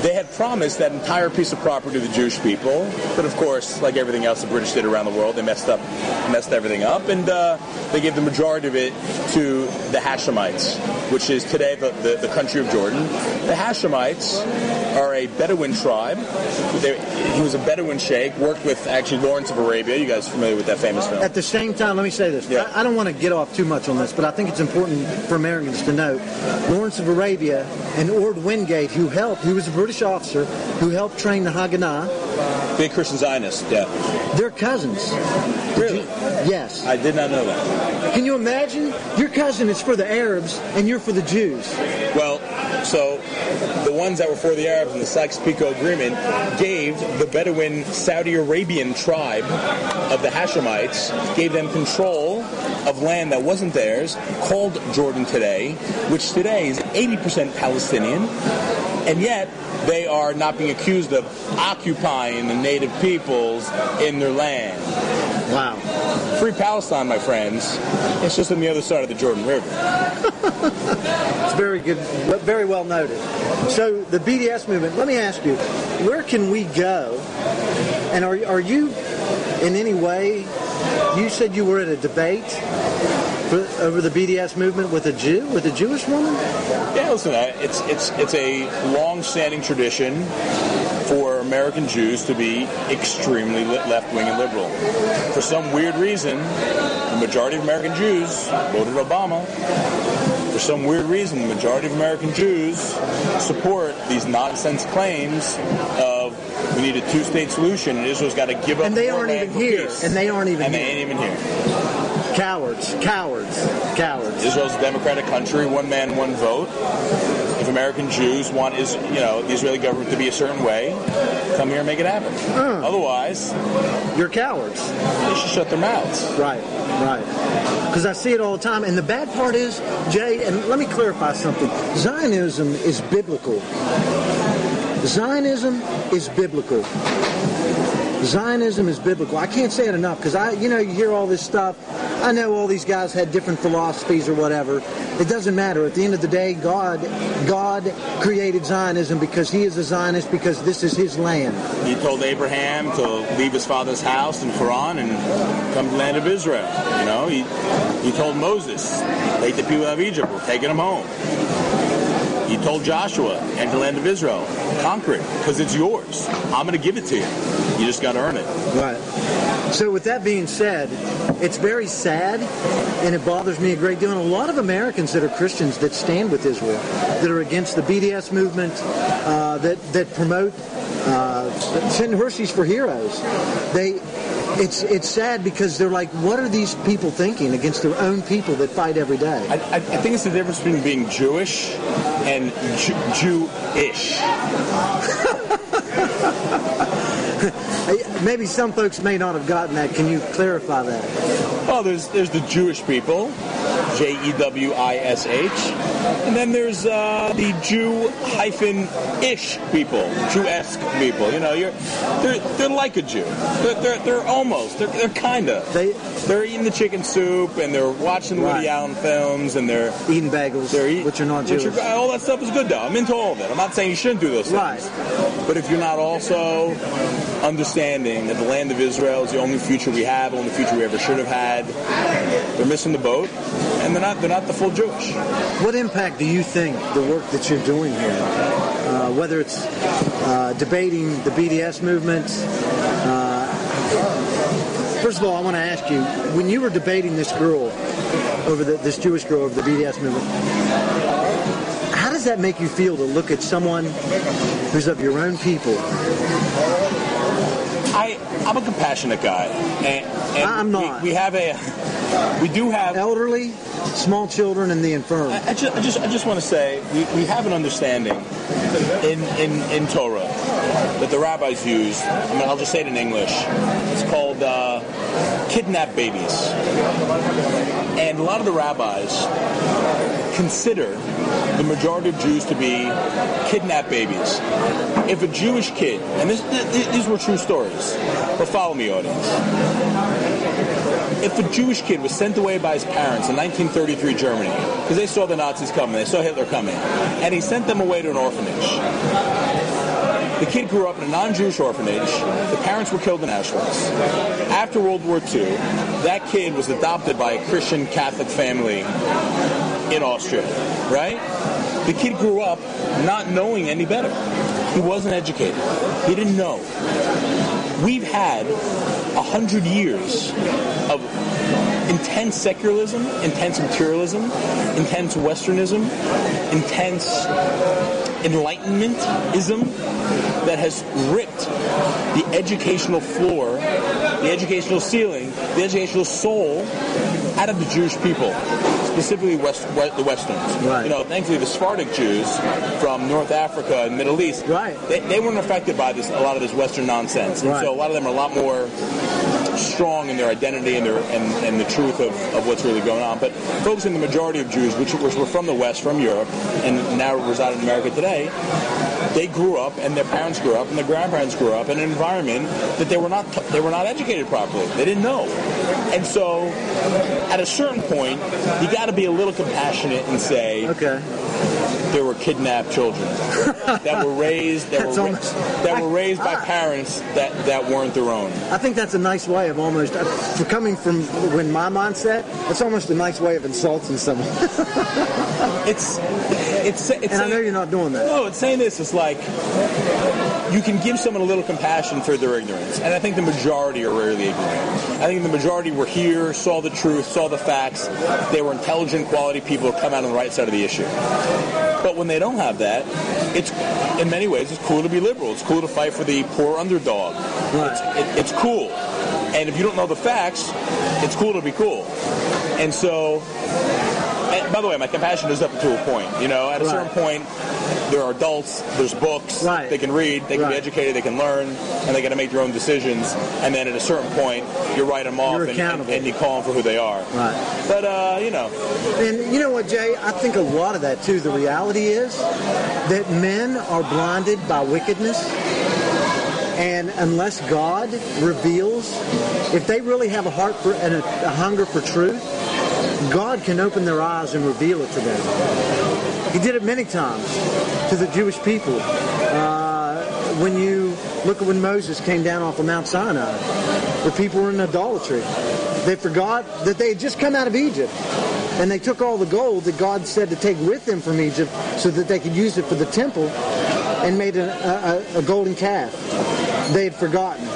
Speaker 2: they had promised that entire piece of property to the Jewish people, but of course, like everything else the British did around the world, they messed up, messed everything up, and uh, they gave the majority of it to the Hashemites, which is today the, the, the country of Jordan. The Hashemites are a Bedouin tribe. They, he was a Bedouin sheikh, worked with actually Lawrence of Arabia. You guys are familiar with that famous film?
Speaker 1: At the same time, let me say this.
Speaker 2: Yeah.
Speaker 1: I, I don't want to get off too much on this, but I think it's important for Americans to note Lawrence of Arabia and Ord Wingate, who helped, he was a British officer who helped train the Haganah.
Speaker 2: Big Christian Zionist, yeah.
Speaker 1: They're cousins.
Speaker 2: Really?
Speaker 1: You, yes.
Speaker 2: I did not know that.
Speaker 1: Can you imagine? Your cousin is for the Arabs, and you're for the Jews.
Speaker 2: Well, so the ones that were for the Arabs in the Sykes-Picot Agreement gave the Bedouin Saudi Arabian tribe of the Hashemites, gave them control of land that wasn't theirs, called Jordan today, which today is eighty percent Palestinian, and yet they are not being accused of occupying the native peoples in their land.
Speaker 1: Wow.
Speaker 2: Free Palestine, my friends. It's just on the other side of the Jordan River.
Speaker 1: It's very good, very well noted. So the B D S movement, let me ask you, where can we go? And are, are you in any way, you said you were at a debate for, over the B D S movement with a Jew, with a Jewish woman?
Speaker 2: Yeah, listen, it's, it's, it's a long-standing tradition for American Jews to be extremely left-wing and liberal. For some weird reason, the majority of American Jews voted Obama. For some weird reason, the majority of American Jews support these nonsense claims of we need a two-state solution and Israel's got to give up
Speaker 1: and they
Speaker 2: more
Speaker 1: aren't
Speaker 2: land
Speaker 1: even
Speaker 2: for
Speaker 1: here.
Speaker 2: peace.
Speaker 1: And they aren't even
Speaker 2: and
Speaker 1: here.
Speaker 2: they ain't even here.
Speaker 1: Cowards, cowards, cowards.
Speaker 2: Israel's a democratic country, one man, one vote. If American Jews want is you know the Israeli government to be a certain way, come here and make it happen. Uh, Otherwise,
Speaker 1: you're cowards.
Speaker 2: They should shut their mouths.
Speaker 1: Right, right. Because I see it all the time. And the bad part is, Jay, and let me clarify something. Zionism is biblical. Zionism is biblical. Zionism is biblical. I can't say it enough because I, you know, you hear all this stuff. I know all these guys had different philosophies or whatever. It doesn't matter. At the end of the day, God, God created Zionism because He is a Zionist because this is His land.
Speaker 2: He told Abraham to leave his father's house in Haran and come to the land of Israel. You know, he he told Moses, take the people out of Egypt. We're taking them home. He told Joshua, enter the land of Israel, conquer it, because it's yours. I'm going to give it to you. You just got to earn it.
Speaker 1: Right. So with that being said, it's very sad, and it bothers me a great deal. And a lot of Americans that are Christians that stand with Israel, that are against the B D S movement, uh, that that promote uh, send Hershey's for Heroes, they. It's it's sad because they're like, what are these people thinking against their own people that fight every day?
Speaker 2: I, I think it's the difference between being Jewish and Jew- Jewish.
Speaker 1: Maybe some folks may not have gotten that. Can you clarify that?
Speaker 2: Well, there's there's the Jewish people, J E W I S H, and then there's uh, the Jew-ish people, Jew-esque people. You know, you're they're they're like a Jew. They're they're, they're almost. They're, they're kind of.
Speaker 1: They
Speaker 2: they're eating the chicken soup and they're watching
Speaker 1: right.
Speaker 2: Woody Allen films and they're
Speaker 1: eating bagels. They're eat, which are not Jewish.
Speaker 2: Which are, all that stuff is good though. I'm into all of it. I'm not saying you shouldn't do those things.
Speaker 1: Right.
Speaker 2: But if you're not also understanding that the land of Israel is the only future we have, the only future we ever should have had, they're missing the boat, and they're not they're not the full Jewish.
Speaker 1: What impact do you think the work that you're doing here, uh, whether it's uh, debating the B D S movement, uh, first of all, I want to ask you, when you were debating this girl, over the, this Jewish girl over the B D S movement, how does that make you feel to look at someone who's of your own people?
Speaker 2: I, I'm a compassionate guy. And, and
Speaker 1: I'm not.
Speaker 2: We, we have a... We do have...
Speaker 1: Elderly, small children, and the infirm.
Speaker 2: I, I, just, I, just, I just want to say, we, we have an understanding in, in, in Torah that the rabbis use. I mean, I'll just say it in English. It's called uh, kidnap babies. And a lot of the rabbis consider the majority of Jews to be kidnapped babies. If a Jewish kid, and this, this, these were true stories, but follow me, audience. if a Jewish kid was sent away by his parents in nineteen thirty-three Germany, because they saw the Nazis coming, they saw Hitler coming, and he sent them away to an orphanage. The kid grew up in a non-Jewish orphanage. The parents were killed in Auschwitz. After World War Two, that kid was adopted by a Christian Catholic family in Austria, right? The kid grew up not knowing any better. He wasn't educated. He didn't know. We've had a hundred years of intense secularism, intense materialism, intense Westernism, intense Enlightenmentism that has ripped the educational floor, the educational ceiling, the educational soul out of the Jewish people, specifically West, West, the Westerns.
Speaker 1: Right.
Speaker 2: You know, thankfully the Sephardic Jews from North Africa and Middle East,
Speaker 1: right.
Speaker 2: they, they weren't affected by this a lot of this Western nonsense. And
Speaker 1: right.
Speaker 2: so a lot of them are a lot more strong in their identity and their and, and the truth of, of what's really going on. But focusing on the majority of Jews, which, which were from the West, from Europe, and now reside in America today, they grew up, and their parents grew up, and their grandparents grew up in an environment that they were not they were not educated properly. They didn't know, and so at a certain point, you got to be a little compassionate and say,
Speaker 1: okay,
Speaker 2: there were kidnapped children that were raised that, were,
Speaker 1: almost,
Speaker 2: that were raised by
Speaker 1: I,
Speaker 2: parents that, that weren't their own.
Speaker 1: I think that's a nice way of almost, for coming from when my mindset, it's almost a nice way of insulting someone.
Speaker 2: it's, it's, it's,
Speaker 1: and
Speaker 2: saying,
Speaker 1: I know you're not doing that.
Speaker 2: No, it's saying this. It's like you can give someone a little compassion for their ignorance, and I think the majority are rarely ignorant. I think the majority were here, saw the truth, saw the facts. They were intelligent, quality people who come out on the right side of the issue. But when they don't have that, it's in many ways it's cool to be liberal. It's cool to fight for the poor underdog.
Speaker 1: Right.
Speaker 2: It's, it, it's cool. And if you don't know the facts, it's cool to be cool. And so, and by the way, my compassion is up to a point. You know, at a
Speaker 1: right.
Speaker 2: certain point, there are adults, there's books,
Speaker 1: right.
Speaker 2: they can read, they can
Speaker 1: right.
Speaker 2: be educated, they can learn, and they got to make their own decisions. And then at a certain point, you write them off and, and, and you call them for who they are.
Speaker 1: Right.
Speaker 2: But, uh, you know.
Speaker 1: And you know what, Jay? I think a lot of that, too, the reality is that men are blinded by wickedness. And unless God reveals, if they really have a heart for and a, a hunger for truth, God can open their eyes and reveal it to them. He did it many times to the Jewish people. Uh, when you look at when Moses came down off of Mount Sinai, where people were in idolatry, they forgot that they had just come out of Egypt. And they took all the gold that God said to take with them from Egypt so that they could use it for the temple and made a, a, a golden calf. They had forgotten.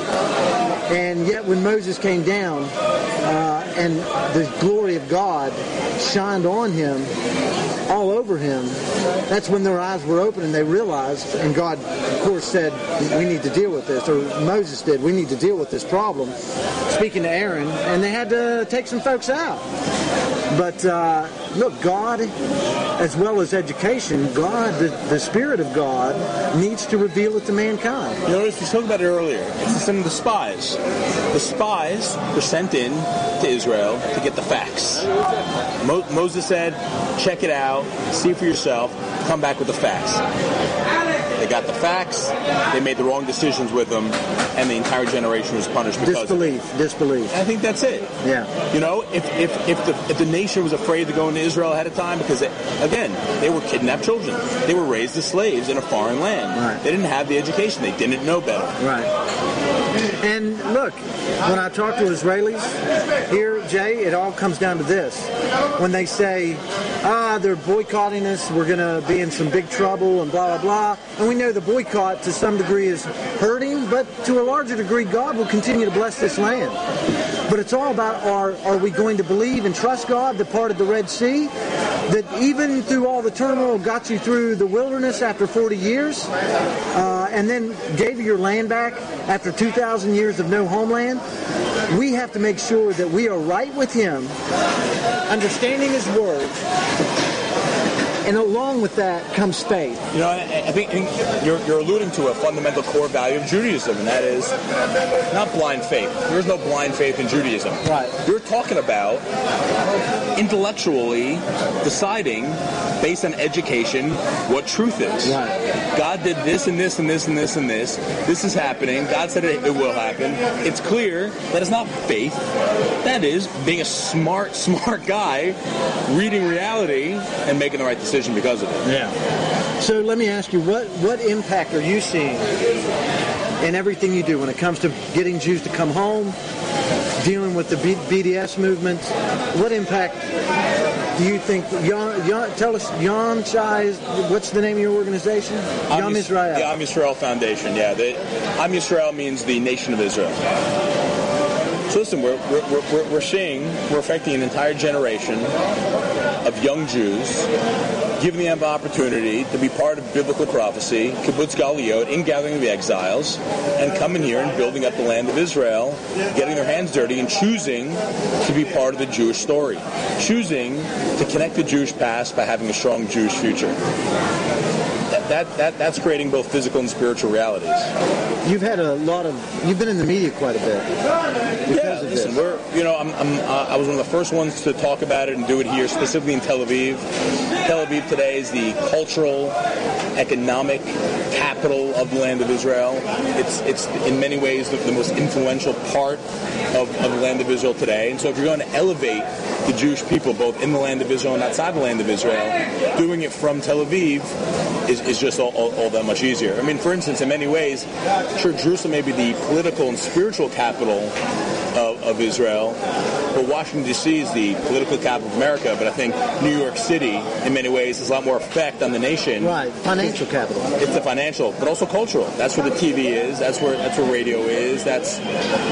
Speaker 1: And yet when Moses came down uh, and the glory of God shined on him, all over him, that's when their eyes were open and they realized, and God, of course, said, we need to deal with this, or Moses did, we need to deal with this problem, speaking to Aaron, and they had to take some folks out. But uh, look, God, as well as education, God, the, the Spirit of God, needs to reveal it to mankind.
Speaker 2: You notice we spoke about it earlier. It's some of the spies. The spies were sent in to Israel to get the facts. Mo- Moses said, check it out, see for yourself, come back with the facts. They got the facts, they made the wrong decisions with them, and the entire generation was punished because
Speaker 1: disbelief,
Speaker 2: of it.
Speaker 1: Disbelief.
Speaker 2: I think that's it.
Speaker 1: Yeah.
Speaker 2: You know, if if if the if the nation was afraid to go into Israel ahead of time, because they, again, they were kidnapped children, they were raised as slaves in a foreign land.
Speaker 1: Right.
Speaker 2: They didn't have the education, they didn't know better.
Speaker 1: Right. And look, when I talk to Israelis here, Jay, it all comes down to this. When they say, ah, they're boycotting us, we're going to be in some big trouble and blah, blah, blah. And we know the boycott to some degree is hurting, but to a larger degree, God will continue to bless this land. But it's all about, are, are we going to believe and trust God that parted the Red Sea, that even through all the turmoil got you through the wilderness after forty years, uh, and then gave you your land back after two thousand years of no homeland? We have to make sure that we are right with Him, understanding His Word, and along with that comes faith.
Speaker 2: You know, I, I think you're, you're alluding to a fundamental core value of Judaism, and that is not blind faith. There's no blind faith in Judaism.
Speaker 1: Right.
Speaker 2: You're talking about intellectually deciding, based on education, what truth is.
Speaker 1: Right.
Speaker 2: God did this and this and this and this and this. This is happening. God said it, it will happen. It's clear that it's not faith. That is being a smart, smart guy, reading reality and making the right decision because of it.
Speaker 1: Yeah. So let me ask you, what, what impact are you seeing in everything you do when it comes to getting Jews to come home, dealing with the B D S movement? What impact do you think? Yom, Yom, tell us, Yom Shai, what's the name of your organization? Yom Israel.
Speaker 2: The Am Yisrael Foundation, yeah. The, Am Yisrael means the nation of Israel. So listen, we're, we're, we're, we're seeing, we're affecting an entire generation of young Jews, giving them the opportunity to be part of biblical prophecy, kibbutz galuyot, in gathering of the exiles, and coming here and building up the land of Israel, getting their hands dirty and choosing to be part of the Jewish story, choosing to connect the Jewish past by having a strong Jewish future. That, that that's creating both physical and spiritual realities.
Speaker 1: You've had a lot of, you've been in the media quite a bit.
Speaker 2: Yeah, listen, we're, you know, I'm, I'm, uh, I was one of the first ones to talk about it and do it here, specifically in Tel Aviv. Tel Aviv today is the cultural, economic capital of the land of Israel. It's, it's in many ways the, the most influential part of, of the land of Israel today. And so if you're going to elevate the Jewish people, both in the land of Israel and outside the land of Israel, doing it from Tel Aviv is, is just all, all, all that much easier. I mean, for instance, in many ways, sure, Jerusalem may be the political and spiritual capital of, of Israel, but Washington, D C is the political capital of America, but I think New York City, in many ways, has a lot more effect on the nation.
Speaker 1: Right, financial capital.
Speaker 2: It's the financial, but also cultural. That's where the T V is, that's where, that's where radio is, that's...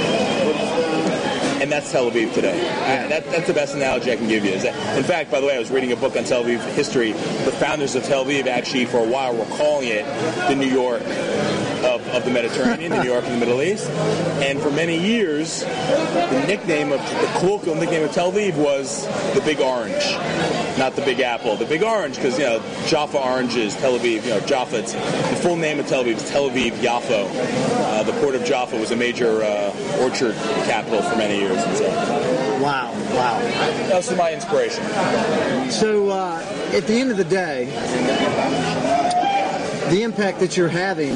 Speaker 2: And that's Tel Aviv today. I, that, that's the best analogy I can give you. Is that, in fact, by the way, I was reading a book on Tel Aviv history. The founders of Tel Aviv actually, for a while, were calling it the New York of, of the Mediterranean, the New York of the Middle East. And for many years, the nickname of the colloquial nickname of Tel Aviv was the Big Orange, not the Big Apple. The Big Orange, because you know Jaffa oranges, Tel Aviv. You know Jaffa. It's, the full name of Tel Aviv is Tel Aviv Yafo. Uh, the port of Jaffa was a major uh, orchard capital for many years. And so.
Speaker 1: Wow, wow.
Speaker 2: That's my inspiration.
Speaker 1: So, uh, at the end of the day, the impact that you're having,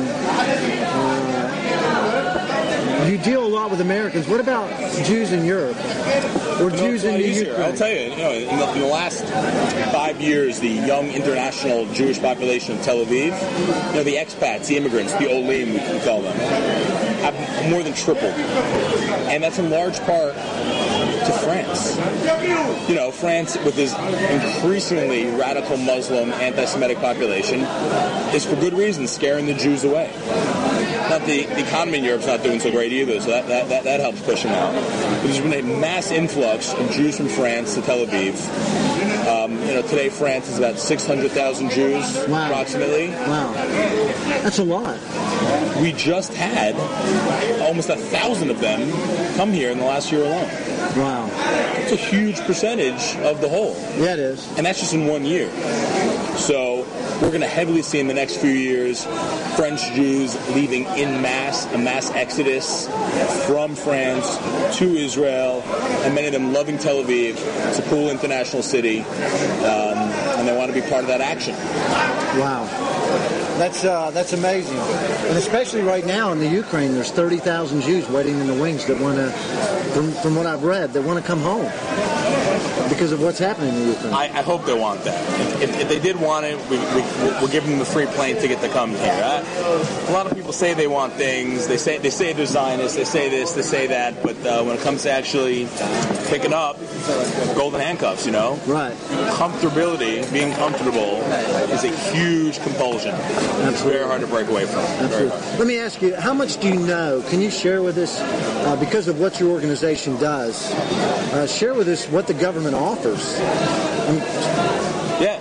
Speaker 1: uh, you deal a lot with Americans. What about Jews in Europe? Or
Speaker 2: you know,
Speaker 1: Jews in the
Speaker 2: Ukraine? I'll tell you, you know, in the, in the last five years, the young international Jewish population of Tel Aviv, you know, the expats, the immigrants, the Olim, we can call them, have more than tripled. And that's in large part to France. You know, France, with this increasingly radical Muslim, anti-Semitic population, is for good reason scaring the Jews away. Not the, the economy in Europe's not doing so great either, so that, that, that, that helps push them out. But there's been a mass influx of Jews from France to Tel Aviv. Um, you know, today France is about six hundred thousand Jews, wow. approximately.
Speaker 1: Wow. That's a lot.
Speaker 2: We just had almost a thousand of them come here in the last year alone.
Speaker 1: Wow.
Speaker 2: It's a huge percentage of the whole.
Speaker 1: Yeah, it is.
Speaker 2: And that's just in one year. So we're going to heavily see in the next few years French Jews leaving in mass, a mass exodus from France to Israel, and many of them loving Tel Aviv. It's a cool international city, um, and they want to be part of that action.
Speaker 1: Wow. That's uh, that's amazing. And especially right now in the Ukraine, there's thirty thousand Jews waiting in the wings that want to, from, from what I've read, that want to come home because of what's happening in Ukraine.
Speaker 2: I, I hope they want that. If, if they did want it, we, we, we're giving them a free plane ticket to come here. I, a lot of people say they want things. They say they say they're Zionists. They say this. They say that. But uh, when it comes to actually picking up, golden handcuffs, you know?
Speaker 1: Right.
Speaker 2: Comfortability, being comfortable, is a huge compulsion.
Speaker 1: Absolutely.
Speaker 2: It's very hard to break away from.
Speaker 1: Absolutely. Let me ask you, how much do you know? Can you share with us, uh, because of what your organization does, uh, share with us what the government offers? Um,
Speaker 2: Yeah,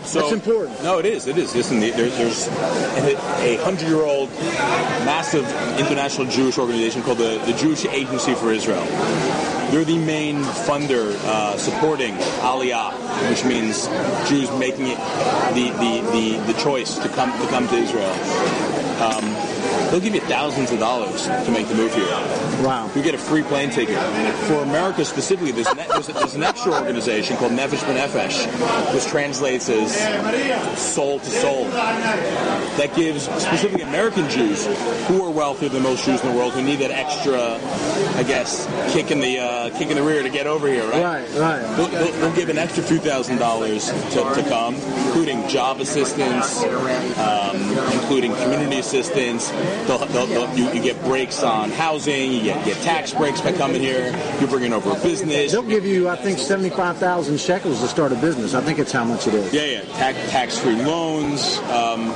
Speaker 2: So,
Speaker 1: That's important.
Speaker 2: No, it is. It is. Listen, there's, there's a hundred-year-old massive international Jewish organization called the, the Jewish Agency for Israel. They're the main funder uh, supporting Aliyah, which means Jews making it the, the, the, the choice to come to come to Israel. Um, they'll give you thousands of dollars to make the move here.
Speaker 1: Wow.
Speaker 2: You get a free plane ticket. For America specifically, there's an, there's, there's an extra organization called Nefesh B'Nefesh, which translates as soul to soul. That gives specifically American Jews, who are wealthier than most Jews in the world, who need that extra, I guess, kick in the uh, kick in the rear to get over here, right?
Speaker 1: Right, right.
Speaker 2: They'll, they'll, they'll give an extra few thousand dollars to, to come, including job assistance, um, including community assistance. They'll, they'll, they'll, you, you get breaks on housing, you get, get tax breaks by coming here, you're bringing over a business.
Speaker 1: They'll give you, I think, seventy-five thousand shekels to start a business. I think it's how much it is.
Speaker 2: Yeah, yeah. Tax, tax-free loans. Um,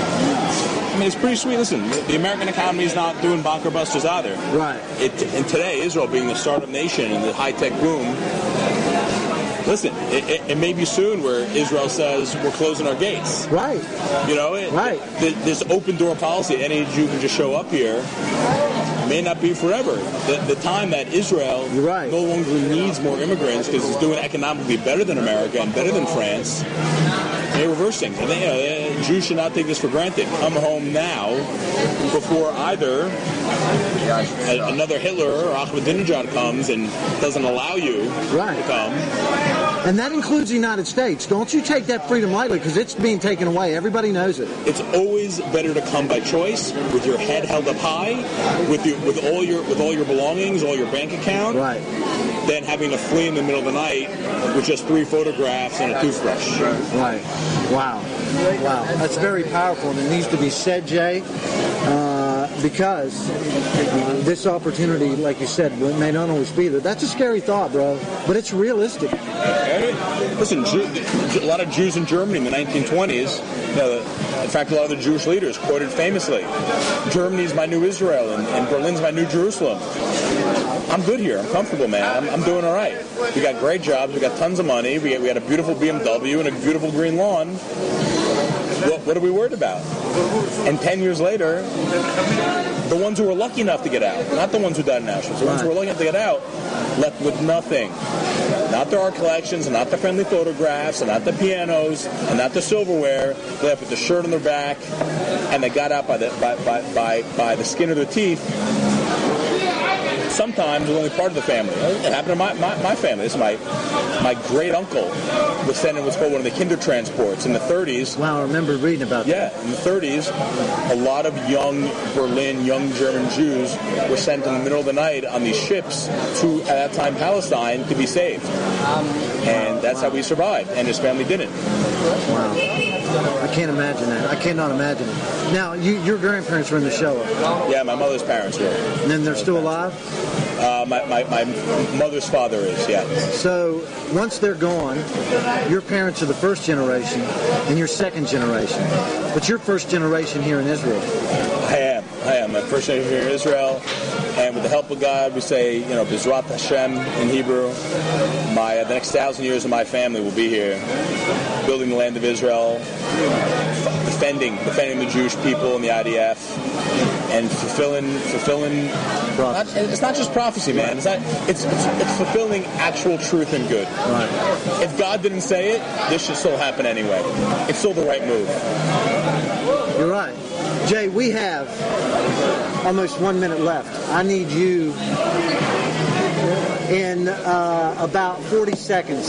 Speaker 2: I mean, it's pretty sweet. Listen, the American economy is not doing bonker busters either.
Speaker 1: Right.
Speaker 2: It, and today, Israel being the startup nation and the high-tech boom, listen, it, it, it may be soon where Israel says we're closing our gates.
Speaker 1: Right.
Speaker 2: You know, it,
Speaker 1: right.
Speaker 2: It, this open-door policy, any Jew can just show up here, may not be forever. The, the time that Israel
Speaker 1: right.
Speaker 2: no longer needs more immigrants because it's doing economically better than America and better than France, they're reversing. And they, uh, Jews should not take this for granted. Come home now before either a, another Hitler or Ahmadinejad comes and doesn't allow you
Speaker 1: right.
Speaker 2: to come.
Speaker 1: And that includes the United States. Don't you take that freedom lightly because it's being taken away. Everybody knows it.
Speaker 2: It's always better to come by choice, with your head held up high, with your, with all your with all your belongings, all your bank account,
Speaker 1: right.
Speaker 2: than having to flee in the middle of the night with just three photographs and a toothbrush.
Speaker 1: Right. Wow. Wow. That's very powerful, and it needs to be said, Jay. Uh, because uh, this opportunity, like you said, may not always be there. That's a scary thought, bro, but it's realistic.
Speaker 2: Listen, Jew, a lot of Jews in Germany in the nineteen twenties, you know, in fact, a lot of the Jewish leaders quoted famously, Germany's my new Israel and, and Berlin's my new Jerusalem. I'm good here. I'm comfortable, man. I'm, I'm doing all right. We got great jobs. We got tons of money. We got, we got a beautiful B M W and a beautiful green lawn. What, what are we worried about? And ten years later, the ones who were lucky enough to get out, not the ones who died in Auschwitz, the ones who were lucky enough to get out, left with nothing. Not their art collections, and not the friendly photographs, and not the pianos, and not the silverware. They left with the shirt on their back, and they got out by the by by by, by the skin of their teeth. Sometimes it was only part of the family. It happened to my, my, my family. This is my my great uncle was sent in what's called one of the kinder transports in the thirties.
Speaker 1: Wow, I remember reading about
Speaker 2: yeah,
Speaker 1: that.
Speaker 2: Yeah, in the thirties, a lot of young Berlin, young German Jews were sent in the middle of the night on these ships to, at that time, Palestine to be saved. And that's how we survived, and his family didn't.
Speaker 1: Wow. I can't imagine that. I cannot imagine it. Now, you, your grandparents were in the Shoah.
Speaker 2: Yeah, my mother's parents were.
Speaker 1: And then they're still alive?
Speaker 2: Uh, my, my, my mother's father is, yeah.
Speaker 1: So, once they're gone, your parents are the first generation, and you're second generation. But you're first generation here in Israel.
Speaker 2: I am. I am. I'm first generation here in Israel. And with the help of God, we say, you know, B'ezrat Hashem in Hebrew. My, uh, the next thousand years of my family will be here, building the land of Israel, defending, defending the Jewish people and the I D F, and fulfilling, fulfilling. Not, it's not just prophecy, man. It's not. It's, it's it's fulfilling actual truth and good.
Speaker 1: Right.
Speaker 2: If God didn't say it, this should still happen anyway. It's still the right move.
Speaker 1: You're right. Jay, we have almost one minute left. I need you in uh, about forty seconds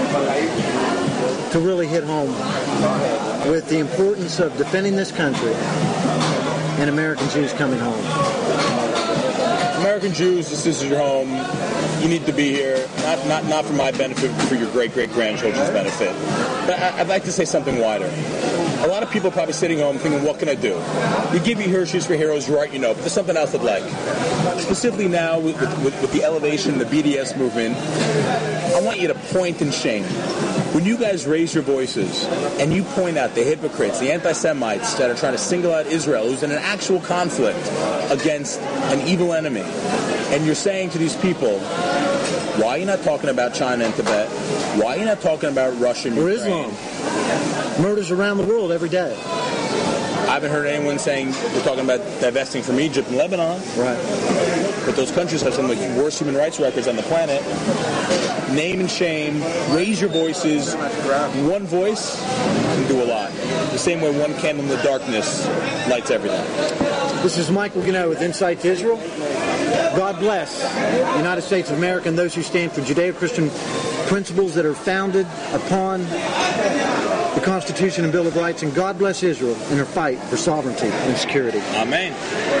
Speaker 1: to really hit home with the importance of defending this country and American Jews coming home.
Speaker 2: American Jews, this is your home. You need to be here, not not not for my benefit, but for your great-great-grandchildren's benefit. But I, I'd like to say something wider. A lot of people are probably sitting home thinking, what can I do? You give you Hershey's for Heroes, you're right, you know, but there's something else I'd like. Specifically now, with, with, with the elevation, the B D S movement, I want you to point and shame. When you guys raise your voices and you point out the hypocrites, the anti-Semites that are trying to single out Israel, who's in an actual conflict against an evil enemy, and you're saying to these people, why are you not talking about China and Tibet? Why are you not talking about Russia and
Speaker 1: or
Speaker 2: Ukraine?
Speaker 1: Islam? murders around the world every day.
Speaker 2: I haven't heard anyone saying we're talking about divesting from Egypt and Lebanon.
Speaker 1: Right.
Speaker 2: But those countries have some of the worst human rights records on the planet. Name and shame, raise your voices. One voice can do a lot. The same way one candle in the darkness lights everything.
Speaker 1: This is Michael Gannett with Insight to Israel. God bless the United States of America and those who stand for Judeo-Christian principles that are founded upon the Constitution and Bill of Rights, and God bless Israel in her fight for sovereignty and security.
Speaker 2: Amen.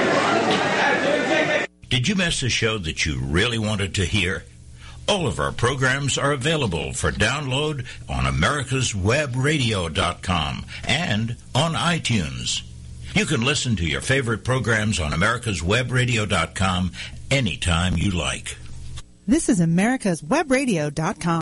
Speaker 5: Did you miss a show that you really wanted to hear? All of our programs are available for download on americas web radio dot com and on iTunes. You can listen to your favorite programs on americas web radio dot com anytime you like.
Speaker 4: This is americas web radio dot com.